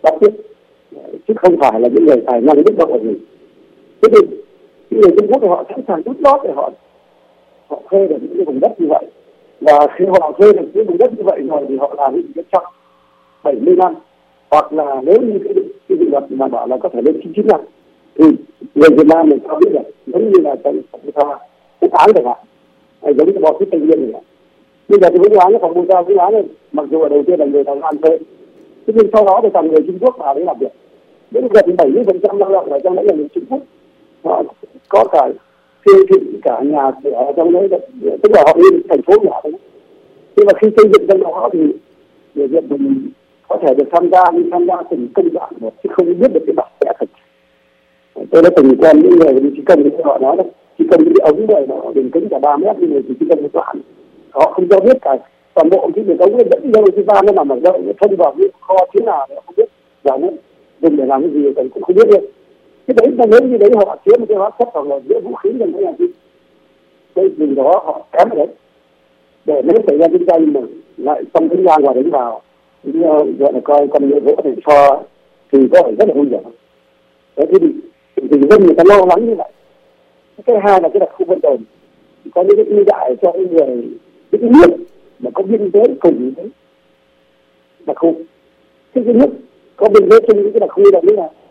chứ không phải là những người tài năng biết đâu ở gì. Thế thì những người Trung Quốc thì họ sẵn sàng đút lót để họ thuê được những cái vùng đất như vậy, và khi họ thuê được những vùng đất như vậy rồi thì họ làm những cái trong 70 năm, hoặc là nếu như cái dự luật mà bảo là có thể lên 99 năm thì người Việt Nam mình sao biết được, giống như là trong cái án chẳng hạn, hay giống như bò xít Tây Nguyên này. Bây giờ thì vụ án nó còn bùi ra vụ án này, mặc dù ở đầu tiên là người Đài Loan thuê, thế nhưng sau đó thì toàn người Trung Quốc vào đấy làm việc. Đến gần 70% lao động ở trong đấy là người Trung Quốc, họ có cả siêu thị, cả nhà cửa ở trong đấy, tức là họ đi thành phố nhỏ đấy. Nhưng mà khi xây dựng trong đó thì người Việt mình có thể được tham gia, nhưng tham gia từng công đoạn một chứ không biết được cái bản vẽ thật. Tôi đã từng quen những người đi thi công thì họ nói đấy, thi công những cái ống này nó đường kính cả 3 mét, nhưng mà chỉ thi công một đoạn, họ không cho biết cả toàn bộ cái đường ống nó dẫn đâu, cái van nó nằm ở đâu, nó thông vào cái kho thế nào họ không biết, và nó dùng để làm cái gì cũng không biết được. Cái đấy là nếu như đấy họ chứa một cái hóa chất hoặc là giữa vũ khí trong cái nhà gì, cái gì đó họ kém ở đấy, để nếu xảy ra chiến tranh mà lại trong cái ra ngoài đánh vào, gọi là coi con nhựa gỗ để cho thì có thể rất là nguy hiểm. Thế thì dân người ta lo lắng như vậy. Cái hai là cái đặc khu Vân Đồn có những cái ưu đãi cho những người, những cái nước mà có biên giới cùng với đặc khu. Cái nước có biên giới chung với cái đặc khu đó là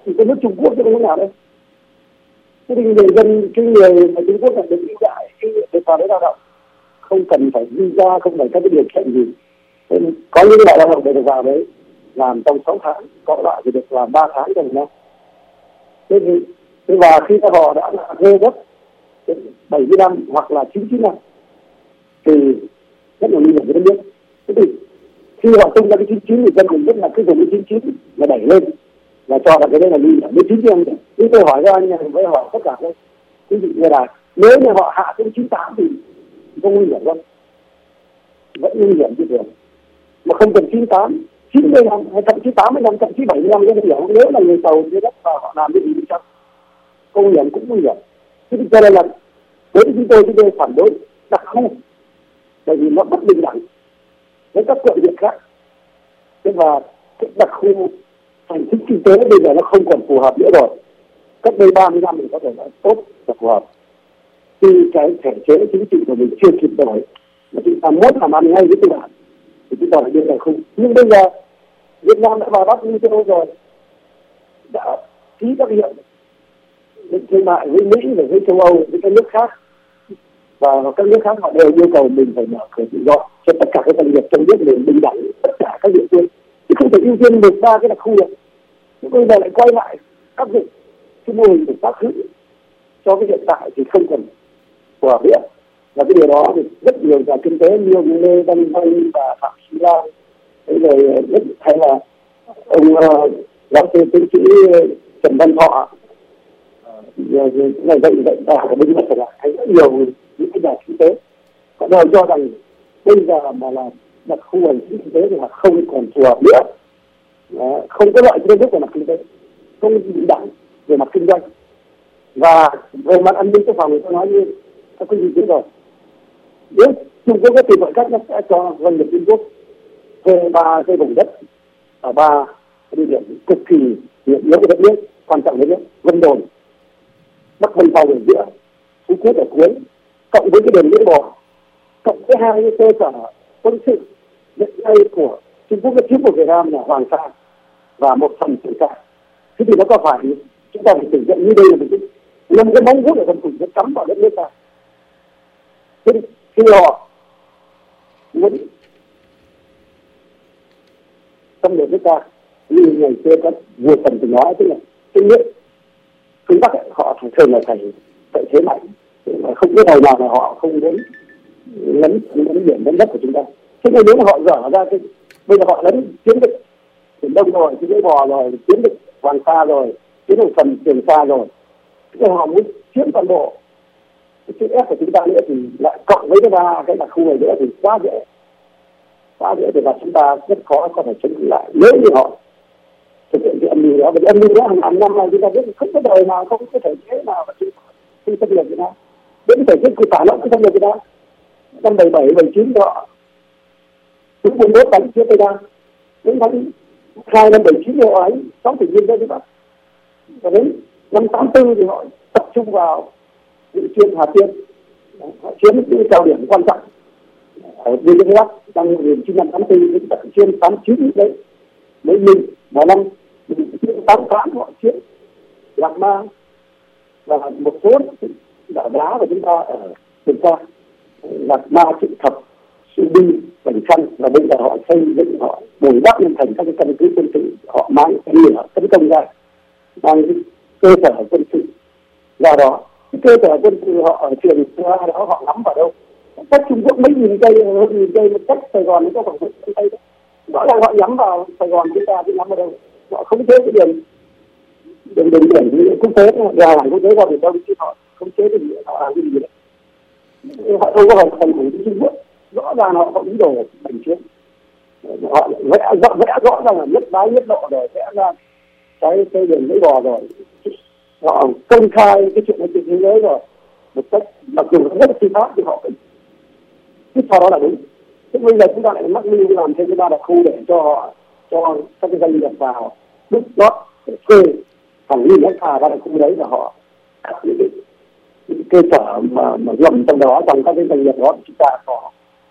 thì cái nước Trung Quốc chứ không có nào đâu. Thế thì người dân, cái người mà Trung Quốc là được ưu đãi cái vào đấy lao động, không cần phải visa, không phải các cái điều kiện gì. Nên có những loại lao động để được vào đấy làm trong 6 tháng, có loại thì được làm 3 tháng trong 1 năm. Thế và khi họ đã thuê đất 70 năm hoặc là 99 năm thì rất là nguy hiểm với đất nước. Thế thì khi họ tung ra cái 99 thì dân mình biết là cái dùng cái 99 là đẩy lên là cho là cái đấy là nguy hiểm. Với 99 em nhưng tôi hỏi ra anh với hỏi tất cả các quý vị nghe đài, nếu như họ hạ xuống 98 thì không nguy hiểm không? Vẫn nguy hiểm như thường. Mà không cần 98, 90 năm hay thậm chí 80 năm, thậm chí 70 năm không hiểu. Nếu là người tàu dưới đất và họ làm cái gì đi chăng, không nguy hiểm cũng nguy hiểm. Thế thì cho nên là đối với chúng tôi phản đối đặc khu, bởi vì nó bất bình đẳng với các quận huyện khác. Thế và cái đặc khu thành tích kinh tế bây giờ nó không còn phù hợp nữa rồi. Cách đây 30 năm thì có thể là tốt và phù hợp. Khi cái thể chế chính trị của mình chưa kịp đổi, mà chúng ta muốn làm ăn ngay với tư bản thì chúng ta phải đưa đặc khu. Nhưng bây giờ Việt Nam đã vào WTO rồi, đã ký các hiệp định thương mại với Mỹ và với châu Âu, với các nước khác, và các nước khác họ đều yêu cầu mình phải mở cửa tự do cho tất cả các doanh nghiệp trong nước mình bình đẳng tất cả các địa phương, chứ không thể ưu tiên 1-3 cái đặc khu được. Nhưng bây giờ lại quay lại áp dụng cái mô hình của quá khứ cho cái hiện tại thì không cần phù hợp nữa. Và cái điều đó thì rất nhiều nhà kinh tế như ông Lê Đăng Vân và Phạm Chí Lan, rồi hay là ông giáo sư tiến sĩ Trần Văn Thọ, ngày vậy và bên mặt là hay rất nhiều những cái nhà kinh tế họ đều cho rằng bây giờ mà là đặc khu hành chính kinh tế thì là không còn phù hợp nữa. Không có lợi cho nước về mặt kinh tế, không bình đẳng về mặt kinh doanh, và về mặt an ninh quốc phòng thì tôi nói như các quý vị biết rồi, nếu Trung Quốc có tìm mọi cách nó sẽ cho doanh nghiệp Trung Quốc thuê 3 cái vùng đất ở 3 địa điểm cực kỳ hiểm yếu của đất nước, quan trọng đất nước, Vân Đồn, Bắc Vân Phong ở giữa, Phú Quốc ở cuối, cộng với cái đền Lưỡi Bò, cộng với 2 cái cơ sở quân sự hiện nay của Trung Quốc, cái chiếm của Việt Nam là Hoàng Sa và một phần Trường Sa. Thế thì nó có phải chúng ta phải tưởng tượng như đây là một cái móng vuốt ở trong cùng nó cắm vào đất nước ta. Thế thì khi họ muốn xâm lược nước ta như ngày xưa các vua Tần từng nói, tức là cái nước phương Bắc họ thường là thành lợi thế mạnh, không có thời nào mà họ không đến lấn biển lấn đất của chúng ta. Thế nên nếu mà họ dở ra cái bây giờ họ lấn chiếm được Biển Đông rồi, cái Lưỡi Bò rồi, chiếm được Hoàng Sa rồi, chiếm được phần Trường Sa rồi, thế họ muốn chiếm toàn bộ cái sức ép của chúng ta nữa thì lại cộng với cái đặc khu này nữa thì quá dễ thì là chúng ta rất khó có thể chống lại nếu như họ thực hiện cái âm mưu đó. Vì âm mưu đó hàng năm này chúng ta biết không có đời nào, không có thể chế nào mà không xâm lược Việt Nam. Đến thể chế của cả nó cũng xâm lược Việt Nam. Năm 77, 79 họ chúng 41 đánh phía Tây Nam, đến tháng 2 năm 79 họ ấy 6 tỉnh biên giới phía Bắc, và đến năm 84 thì họ tập trung vào Vị Xuyên, Hà Tiên, họ chiếm những cao điểm quan trọng ở biên giới phía Bắc. Năm 1984 đến tận trên 89 đấy mới mình vào năm 1988 họ chiếm Lạc Ma và một số đảo đá của chúng ta ở Trường Sa, Lạc Ma, Trịnh Thập, Subi, Bành Khăn, và bây giờ họ xây dựng, họ bồi đắp lên thành các cái căn cứ quân sự, họ mang cái lửa tấn công ra, mang cái cơ sở quân sự ra đó. Cái cơ sở quân sự họ ở Trường Sa đó họ nắm vào đâu? Cách Trung Quốc mấy nghìn cây, hơn nghìn cây, cách Sài Gòn nó có khoảng mấy nghìn cây đó. Rõ ràng họ nhắm vào Sài Gòn chúng ta chứ nhắm vào đâu? Họ không chế cái đường biển quốc tế, ra hàng quốc tế qua Biển Đông chứ họ không chế cái gì, họ làm cái gì đấy. Họ không có phòng thủ với Trung Quốc, rõ ràng họ có ý đồ bành trướng. Họ vẽ rõ ràng là nhất bái nhất độ rồi, vẽ ra cái đường Lưỡi Bò rồi, họ công khai cái chuyện này trên thế giới rồi, một cách mặc dù rất là phi pháp thì họ cứ cho đó là đúng. Thế bây giờ chúng ta lại mắc mưu làm thêm cái 3 đặc khu để cho các cái doanh nghiệp vào đúc lót để thuê hàng nghìn hectare 3 đặc khu đấy, và họ những cơ sở mà ngầm trong đó, trong các cái doanh nghiệp đó chúng ta có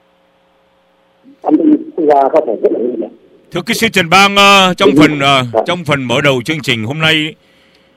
an ninh quốc gia có thể rất là nguy hiểm. Thưa kỹ sư Trần Bang, trong phần mở đầu chương trình hôm nay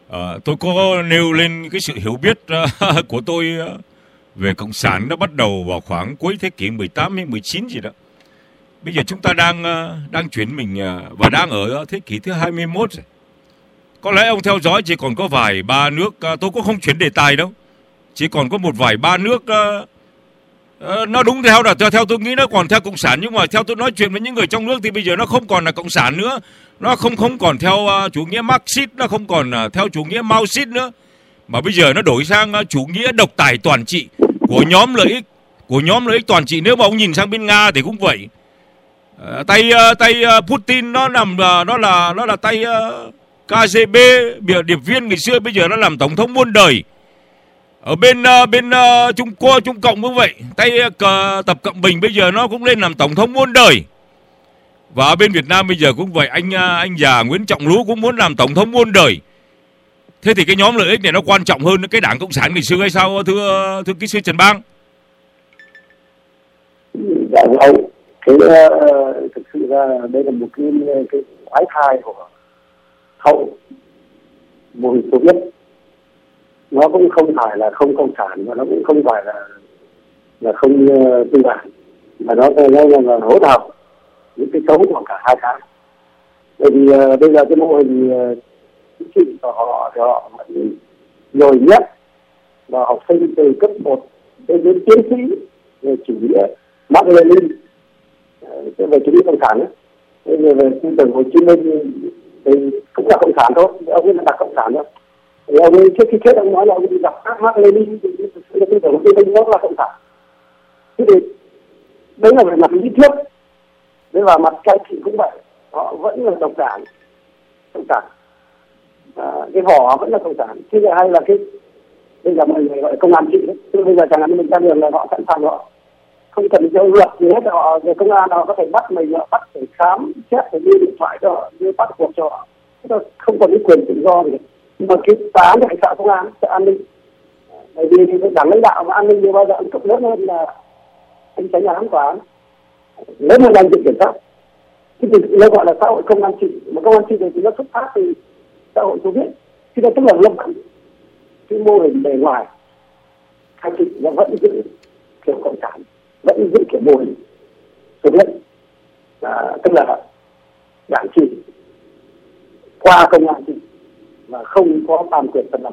Tôi có nêu lên cái sự hiểu biết của tôi về Cộng sản nó bắt đầu vào khoảng cuối thế kỷ 18 hay 19 gì đó. Bây giờ chúng ta đang chuyển mình và đang ở thế kỷ thứ 21 rồi. Có lẽ ông theo dõi chỉ còn có vài ba nước, tôi cũng không chuyển đề tài đâu. Chỉ còn có một vài ba nước nó đúng theo tôi nghĩ nó còn theo Cộng sản, nhưng mà theo tôi nói chuyện với những người trong nước thì bây giờ nó không còn là Cộng sản nữa. Nó không còn theo chủ nghĩa Marxist, nó không còn theo chủ nghĩa Maoist nữa. Mà bây giờ nó đổi sang chủ nghĩa độc tài toàn trị của nhóm lợi ích toàn trị. Nếu mà ông nhìn sang bên Nga thì cũng vậy. Tay Putin nó là tay KGB, điệp viên ngày xưa, bây giờ nó làm tổng thống muôn đời. Ở bên Trung Cộng cũng vậy, tay Tập Cận Bình bây giờ nó cũng lên làm tổng thống muôn đời. Và ở bên Việt Nam bây giờ cũng vậy, anh già Nguyễn Trọng Lú cũng muốn làm tổng thống muôn đời. Thế thì cái nhóm lợi ích này nó quan trọng hơn cái Đảng Cộng sản ngày xưa hay sao thưa kỹ sư Trần Bang? Dạ vâng, thực sự ra đây là một cái quái thai của hậu mô hình Xô Viết. Nó cũng không phải là không cộng sản, và nó cũng không phải là không tư bản, mà nó là hỗn hợp những cái xấu của cả hai cái. Bởi vì bây giờ cái mô hình chính trị của họ thì họ nhồi nhét và học sinh từ cấp 1 đến tiến sĩ về chủ nghĩa Mác Lênin, về chủ nghĩa cộng sản ấy. Về tư tưởng Hồ Chí Minh thì cũng là cộng sản thôi, ông ấy là cộng sản thôi. Thì ông ấy trước khi chết ông nói là ông ấy đọc các Mác Lênin thì tư tưởng Hồ Chí Minh nó là cộng sản. Thế thì đấy là về mặt lý thuyết. Đấy là mặt cai trị cũng vậy, họ vẫn là độc đảng, cộng sản. Cái họ vẫn là cộng sản. Thế là hay là cái bây giờ mọi người gọi là công an trị đấy. Tức bây giờ chẳng hạn mình ra đường là họ sẵn sàng, họ không cần theo luật gì hết, họ về công an họ có thể bắt mình, họ bắt phải khám xét, phải đưa điện thoại cho họ, đưa bắt buộc cho họ. Không còn cái quyền tự do gì. Nhưng mà cái tòa án lại sợ công an, sợ an ninh. Bởi vì thì đảng lãnh đạo và an ninh như bao giờ cũng cấp lớn hơn là anh tránh án tòa án, lớn hơn anh kiểm soát. Thì nó gọi là xã hội công an trị. Mà công an trị thì nó xuất phát từ xã hội Xô Viết. Thì nó tức là lâm khẩn cái mô hình bề ngoài cai trị nó vẫn giữ kiểu cộng sản, vẫn giữ kiểu mô hình Xô Viết, tức là đảng trị qua công an trị và không có tam quyền phân lập.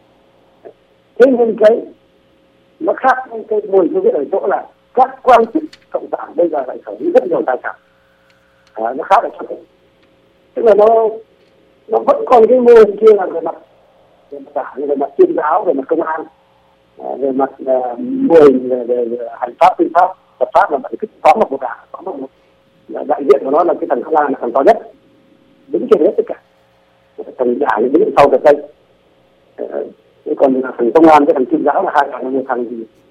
Thế nên cái nó khác với cái mô hình Xô Viết ở chỗ là các quan chức cộng sản bây giờ lại sở hữu rất nhiều tài sản. Nó khác ở chỗ đấy. Tức là nó vẫn còn cái mô hình kia là về mặt đảng, về mặt tuyên giáo, về mặt công an, về mặt mô hình về hành pháp, tư pháp, lập pháp là vậy. Cứ có một đảng, có một đại diện của nó là cái thằng công an là thằng to nhất, đứng trên hết tất cả. Thằng đảng đứng sau cái đây. Còn thằng công an với thằng tuyên giáo là hai thằng, là một thằng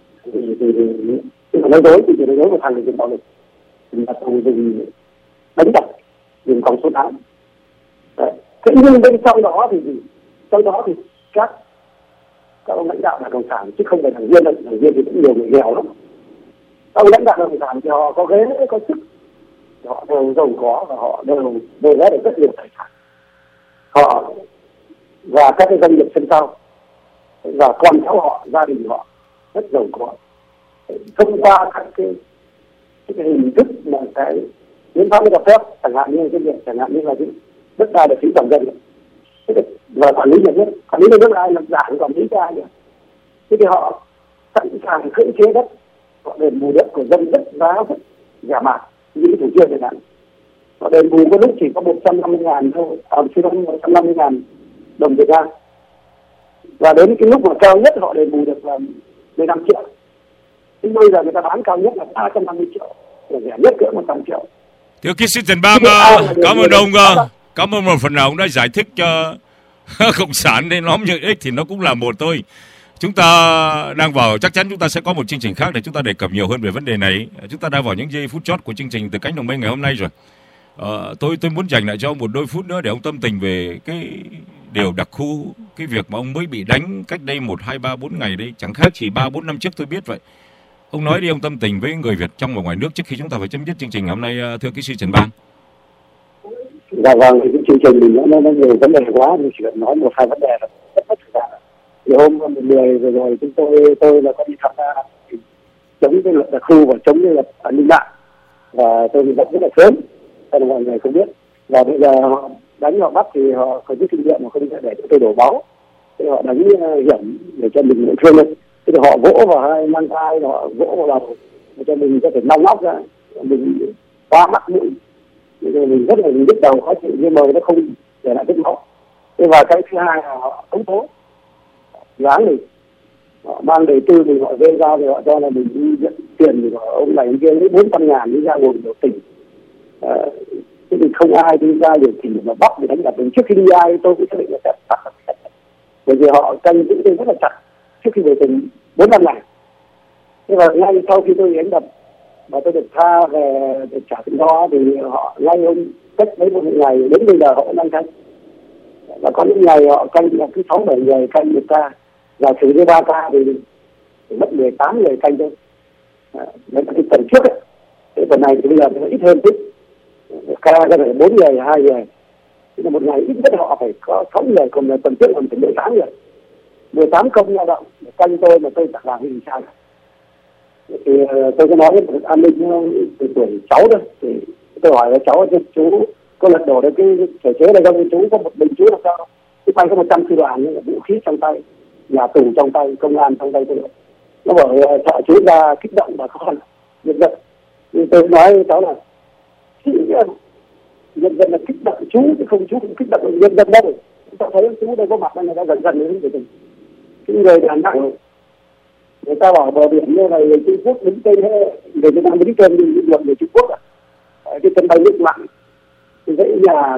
thì nói dối, thì nói dối một thằng thì dùng bạo lực, dùng đánh đập, dùng còng súng án. Thế nhưng bên trong đó thì các ông lãnh đạo là cộng sản chứ không phải đảng viên đâu. Đảng viên thì cũng nhiều người nghèo lắm. Các ông lãnh đạo là cộng sản thì họ có ghế, có chức, họ đều giàu có và họ đều lấy được rất nhiều tài sản. Họ và các cái doanh nghiệp sân sau và con cháu họ, gia đình họ rất giàu có. Thông qua các cái hình thức mà cái hiến pháp mới cho phép, chẳng hạn như cái việc, chẳng hạn như là cái đất đai là phí toàn dân, và quản lý nhà nước là ai làm đảng quản lý cho ai nữa. Thế thì họ sẵn sàng cưỡng chế đất, họ đền bù đất của dân rất giá rất giả mạo như cái thủ trương chẳng hạn. Họ đền bù có lúc chỉ có 150.000 thôi, 150.000 đồng Việt Nam, và đến cái lúc mà cao nhất họ đền bù được là 15 triệu. Nhưng bây giờ người ta bán cao nhất là 350 triệu, rẻ nhất cỡ 100 triệu. Thưa kỹ sư Trần Bang, cảm ơn một phần nào ông đã giải thích cho cộng sản nên nhóm lợi ích thì nó cũng là một thôi. Chúng ta đang vào, chắc chắn chúng ta sẽ có một chương trình khác để chúng ta đề cập nhiều hơn về vấn đề này. Chúng ta đang vào những giây phút chót của chương trình Từ Cánh Đồng Mây ngày hôm nay rồi. Tôi muốn dành lại cho ông một đôi phút nữa để ông tâm tình về cái điều đặc khu, cái việc mà ông mới bị đánh cách đây 1, 2, 3, 4 ngày đấy, chẳng khác chỉ 3, 4 năm trước tôi biết vậy. Ông nói đi, ông tâm tình với người Việt trong và ngoài nước trước khi chúng ta phải chấm dứt chương trình hôm nay, thưa kỹ sư Trần Bang. Dạ vâng, thì cái chương trình mình nó nhiều vấn đề quá, mình chỉ cần nói một hai vấn đề là rất mất thời gian. Thì hôm 10 vừa rồi tôi là có đi tham gia chống cái luật đặc khu và chống cái luật an ninh mạng, và tôi bị bắt rất là sớm, cho nên mọi người không biết. Và bây giờ họ đánh họ bắt thì họ không biết kinh nghiệm, họ không để cho tôi đổ máu, thì họ đánh hiểm để cho mình bị thương lên. Thì họ vỗ vào hai mang tay, họ vỗ vào đầu để cho mình có thể nong óc ra, mình qua mắt mũi, mình rất là nhức đầu khó chịu, nhưng mà nó không để lại vết máu. Thế và cái thứ hai là họ khống tố dáng mình, họ mang đời tư mình, họ gây ra thì họ cho là mình đi nhận tiền, thì ông này ông kia lấy 400.000 đi ra ngồi biểu tình. Thế thì không ai đi ra biểu tình mà bắt để đánh đập mình. Trước khi đi ai tôi cũng xác định là sẽ bắt, bởi vì họ canh giữ tôi rất là chặt trước khi biểu tình 4-5 ngày. Thế và ngay sau khi tôi đánh đập và tôi được tha về để trả tự do thì họ ngay hôm cách mấy một ngày đến bây giờ họ vẫn đang canh. Và có những ngày họ canh là cứ 6-7 người canh một ca, và trừ cái 3 ca thì mất 18 người canh thôi. Đấy là cái tuần trước ấy. Cái tuần này thì bây giờ nó ít hơn chút, ca có thể 4 người, 2 người. Thế là một ngày ít nhất họ phải có 6 người, còn là tuần trước là phải 18 người, 18 công lao động để canh tôi mà tôi chẳng làm gì sai. Thì tôi có nói với an ninh từ tuổi cháu thôi, thì tôi hỏi là cháu chú có lật đổ được cái thể chế này không? Chú có một mình chú là sao? Cái tay có 100 sư đoàn, vũ khí trong tay, nhà tù trong tay, công an trong tay tôi. Nó bảo sợ chú ra kích động bà con nhân dân. Nhưng tôi nói với cháu là nhân dân là kích động chú, chứ không chú cũng kích động nhân dân đâu. Tôi thấy chú đây có mặt này, người ta dần đến cái tình. Cái người Đà Nẵng, người ta bảo bờ biển như này, người Trung Quốc đứng tên, người Việt Nam đứng tên đi luận người Trung Quốc à? Cái sân bay nước mặn, cái dãy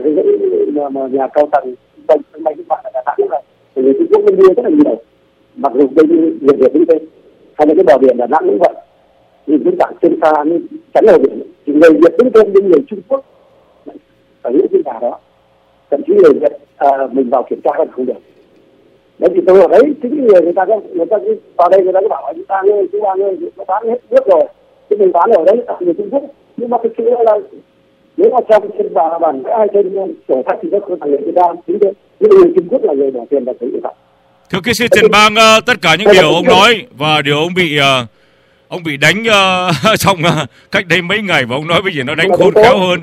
mà nhà cao tầng sân bay nước mặn ở Đà Nẵng này, thì người Trung Quốc nó mua rất là nhiều, mặc dù đây người Việt đứng tên. Hay là cái bờ biển Đà Nẵng cũng vậy, nhìn cái cảng trên xa như chắn bờ biển, thì người Việt đứng tên với người Trung Quốc ở những cái nhà đó, thậm chí người Việt mình vào kiểm tra còn không được. Đấy thì tôi ở đấy, chính người ta cứ vào đây, người ta cứ bảo chúng ta ơi, chú An ơi, nó bán hết nước rồi, chứ mình bán ở đấy là người Trung Quốc. Nhưng mà thực sự là nếu mà trong trên bản ai trên sổ sách thì nó không phải người Việt Nam, chính thế. Nhưng người Trung Quốc là người bỏ tiền là tự thật. Thưa kỹ sư Trần Bang, tất cả những điều ông nói và điều ông bị đánh xong cách đây mấy ngày, và ông nói bây giờ nó đánh khôn khéo hơn.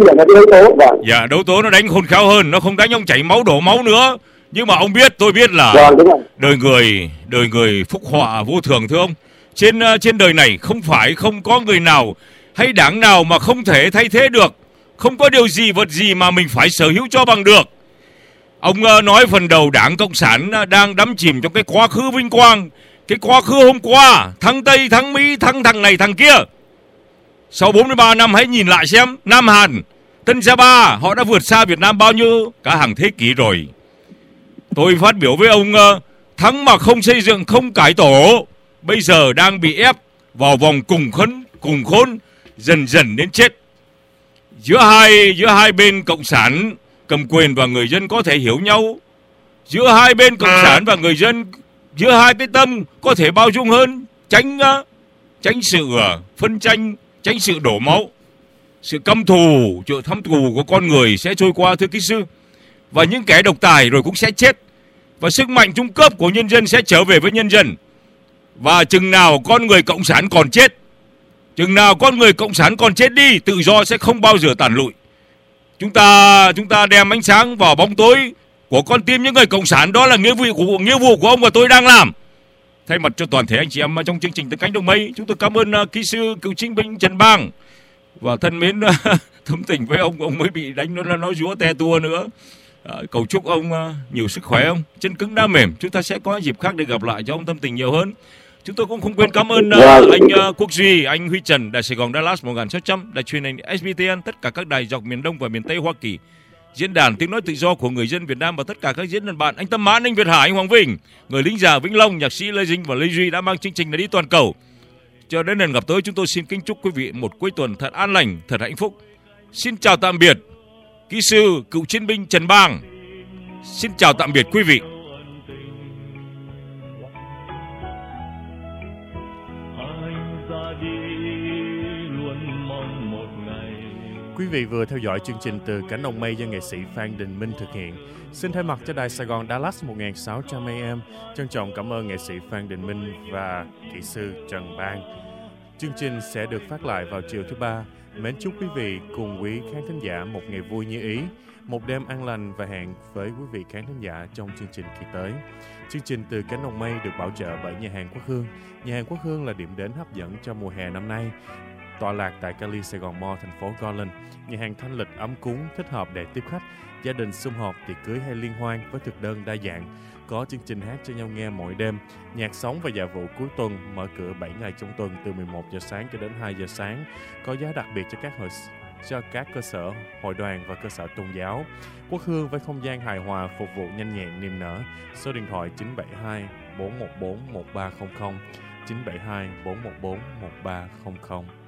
Dạ, đấu tố nó đánh khôn khéo hơn, nó không đánh ông chảy máu đổ máu nữa. Nhưng mà ông biết, tôi biết là đời người phúc họa vô thường, thưa ông. Trên đời này không có người nào hay đảng nào mà không thể thay thế được. Không có điều gì vật gì mà mình phải sở hữu cho bằng được. Ông nói phần đầu Đảng Cộng sản đang đắm chìm trong cái quá khứ vinh quang. Cái quá khứ hôm qua, thắng Tây, thắng Mỹ, thắng thằng này thằng kia. Sau 43 năm hãy nhìn lại xem, Nam Hàn, Tân Java, họ đã vượt xa Việt Nam bao nhiêu cả hàng thế kỷ rồi. Tôi phát biểu với ông, thắng mà không xây dựng, không cải tổ, bây giờ đang bị ép vào vòng cùng khốn, dần dần đến chết. Giữa hai bên Cộng sản cầm quyền và người dân có thể hiểu nhau. Giữa hai bên Cộng sản và người dân, giữa hai cái tâm có thể bao dung hơn, tránh sự phân tranh, tránh sự đổ máu. Sự căm thù, sự thâm thù của con người sẽ trôi qua, thưa kỹ sư. Và những kẻ độc tài rồi cũng sẽ chết. Và sức mạnh trung cấp của nhân dân sẽ trở về với nhân dân. Và chừng nào con người Cộng sản còn chết, chừng nào con người Cộng sản còn chết đi, tự do sẽ không bao giờ tàn lụi. Chúng ta đem ánh sáng vào bóng tối của con tim những người Cộng sản, đó là nghĩa vụ của ông và tôi đang làm. Thay mặt cho toàn thể anh chị em trong chương trình Tận Cánh Đồng Mây, chúng tôi cảm ơn kỹ sư cựu chiến binh Trần Bang, và thân mến thâm tình với ông mới bị đánh nó nói rúa te tua nữa. Cầu chúc ông nhiều sức khỏe, ông chân cứng đá mềm. Chúng ta sẽ có dịp khác để gặp lại cho ông tâm tình nhiều hơn. Chúng tôi cũng không quên cảm ơn anh Quốc Duy, anh Huy Trần, Đài Sài Gòn Dallas 1600, Đài truyền hình SBTN, tất cả các đài dọc miền Đông và miền Tây Hoa Kỳ, Diễn đàn Tiếng Nói Tự Do của Người Dân Việt Nam và tất cả các diễn đàn bạn, anh Tâm Mãn, anh Việt Hải, anh Hoàng Vinh, người lính già Vĩnh Long, nhạc sĩ Lê Dinh và Lê Duy đã mang chương trình này đi toàn cầu. Cho đến lần gặp tới, chúng tôi xin kính chúc quý vị một cuối tuần thật an lành, thật hạnh phúc. Xin chào tạm biệt, kỹ sư cựu chiến binh Trần Bang. Xin chào tạm biệt quý vị. Anh ra đi luôn mong một ngày Quý vị vừa theo dõi chương trình Từ Cánh Đồng Mây do nghệ sĩ Phan Đình Minh thực hiện. Xin thay mặt cho Đài Sài Gòn Dallas 1600 AM, trân trọng cảm ơn nghệ sĩ Phan Đình Minh và kỹ sư Trần Bang. Chương trình sẽ được phát lại vào chiều thứ Ba. Mến chúc quý vị cùng quý khán thính giả một ngày vui như ý, một đêm an lành và hẹn với quý vị khán thính giả trong chương trình kỳ tới. Chương trình Từ Cánh Đồng Mây được bảo trợ bởi nhà hàng Quốc Hương. Nhà hàng Quốc Hương là điểm đến hấp dẫn cho mùa hè năm nay. Tọa lạc tại Cali Sài Gòn Mall, thành phố Garland. Nhà hàng thanh lịch ấm cúng, thích hợp để tiếp khách, gia đình sum họp, tiệc cưới hay liên hoan với thực đơn đa dạng. Có chương trình hát cho nhau nghe mỗi đêm, nhạc sống và dạ vụ cuối tuần, mở cửa 7 ngày trong tuần từ 11 giờ sáng cho đến 2 giờ sáng. Có giá đặc biệt cho các cơ sở hội đoàn và cơ sở tôn giáo. Quốc Hương với không gian hài hòa, phục vụ nhanh nhẹn niềm nở. Số điện thoại 972 414 1300, 972 414 1300.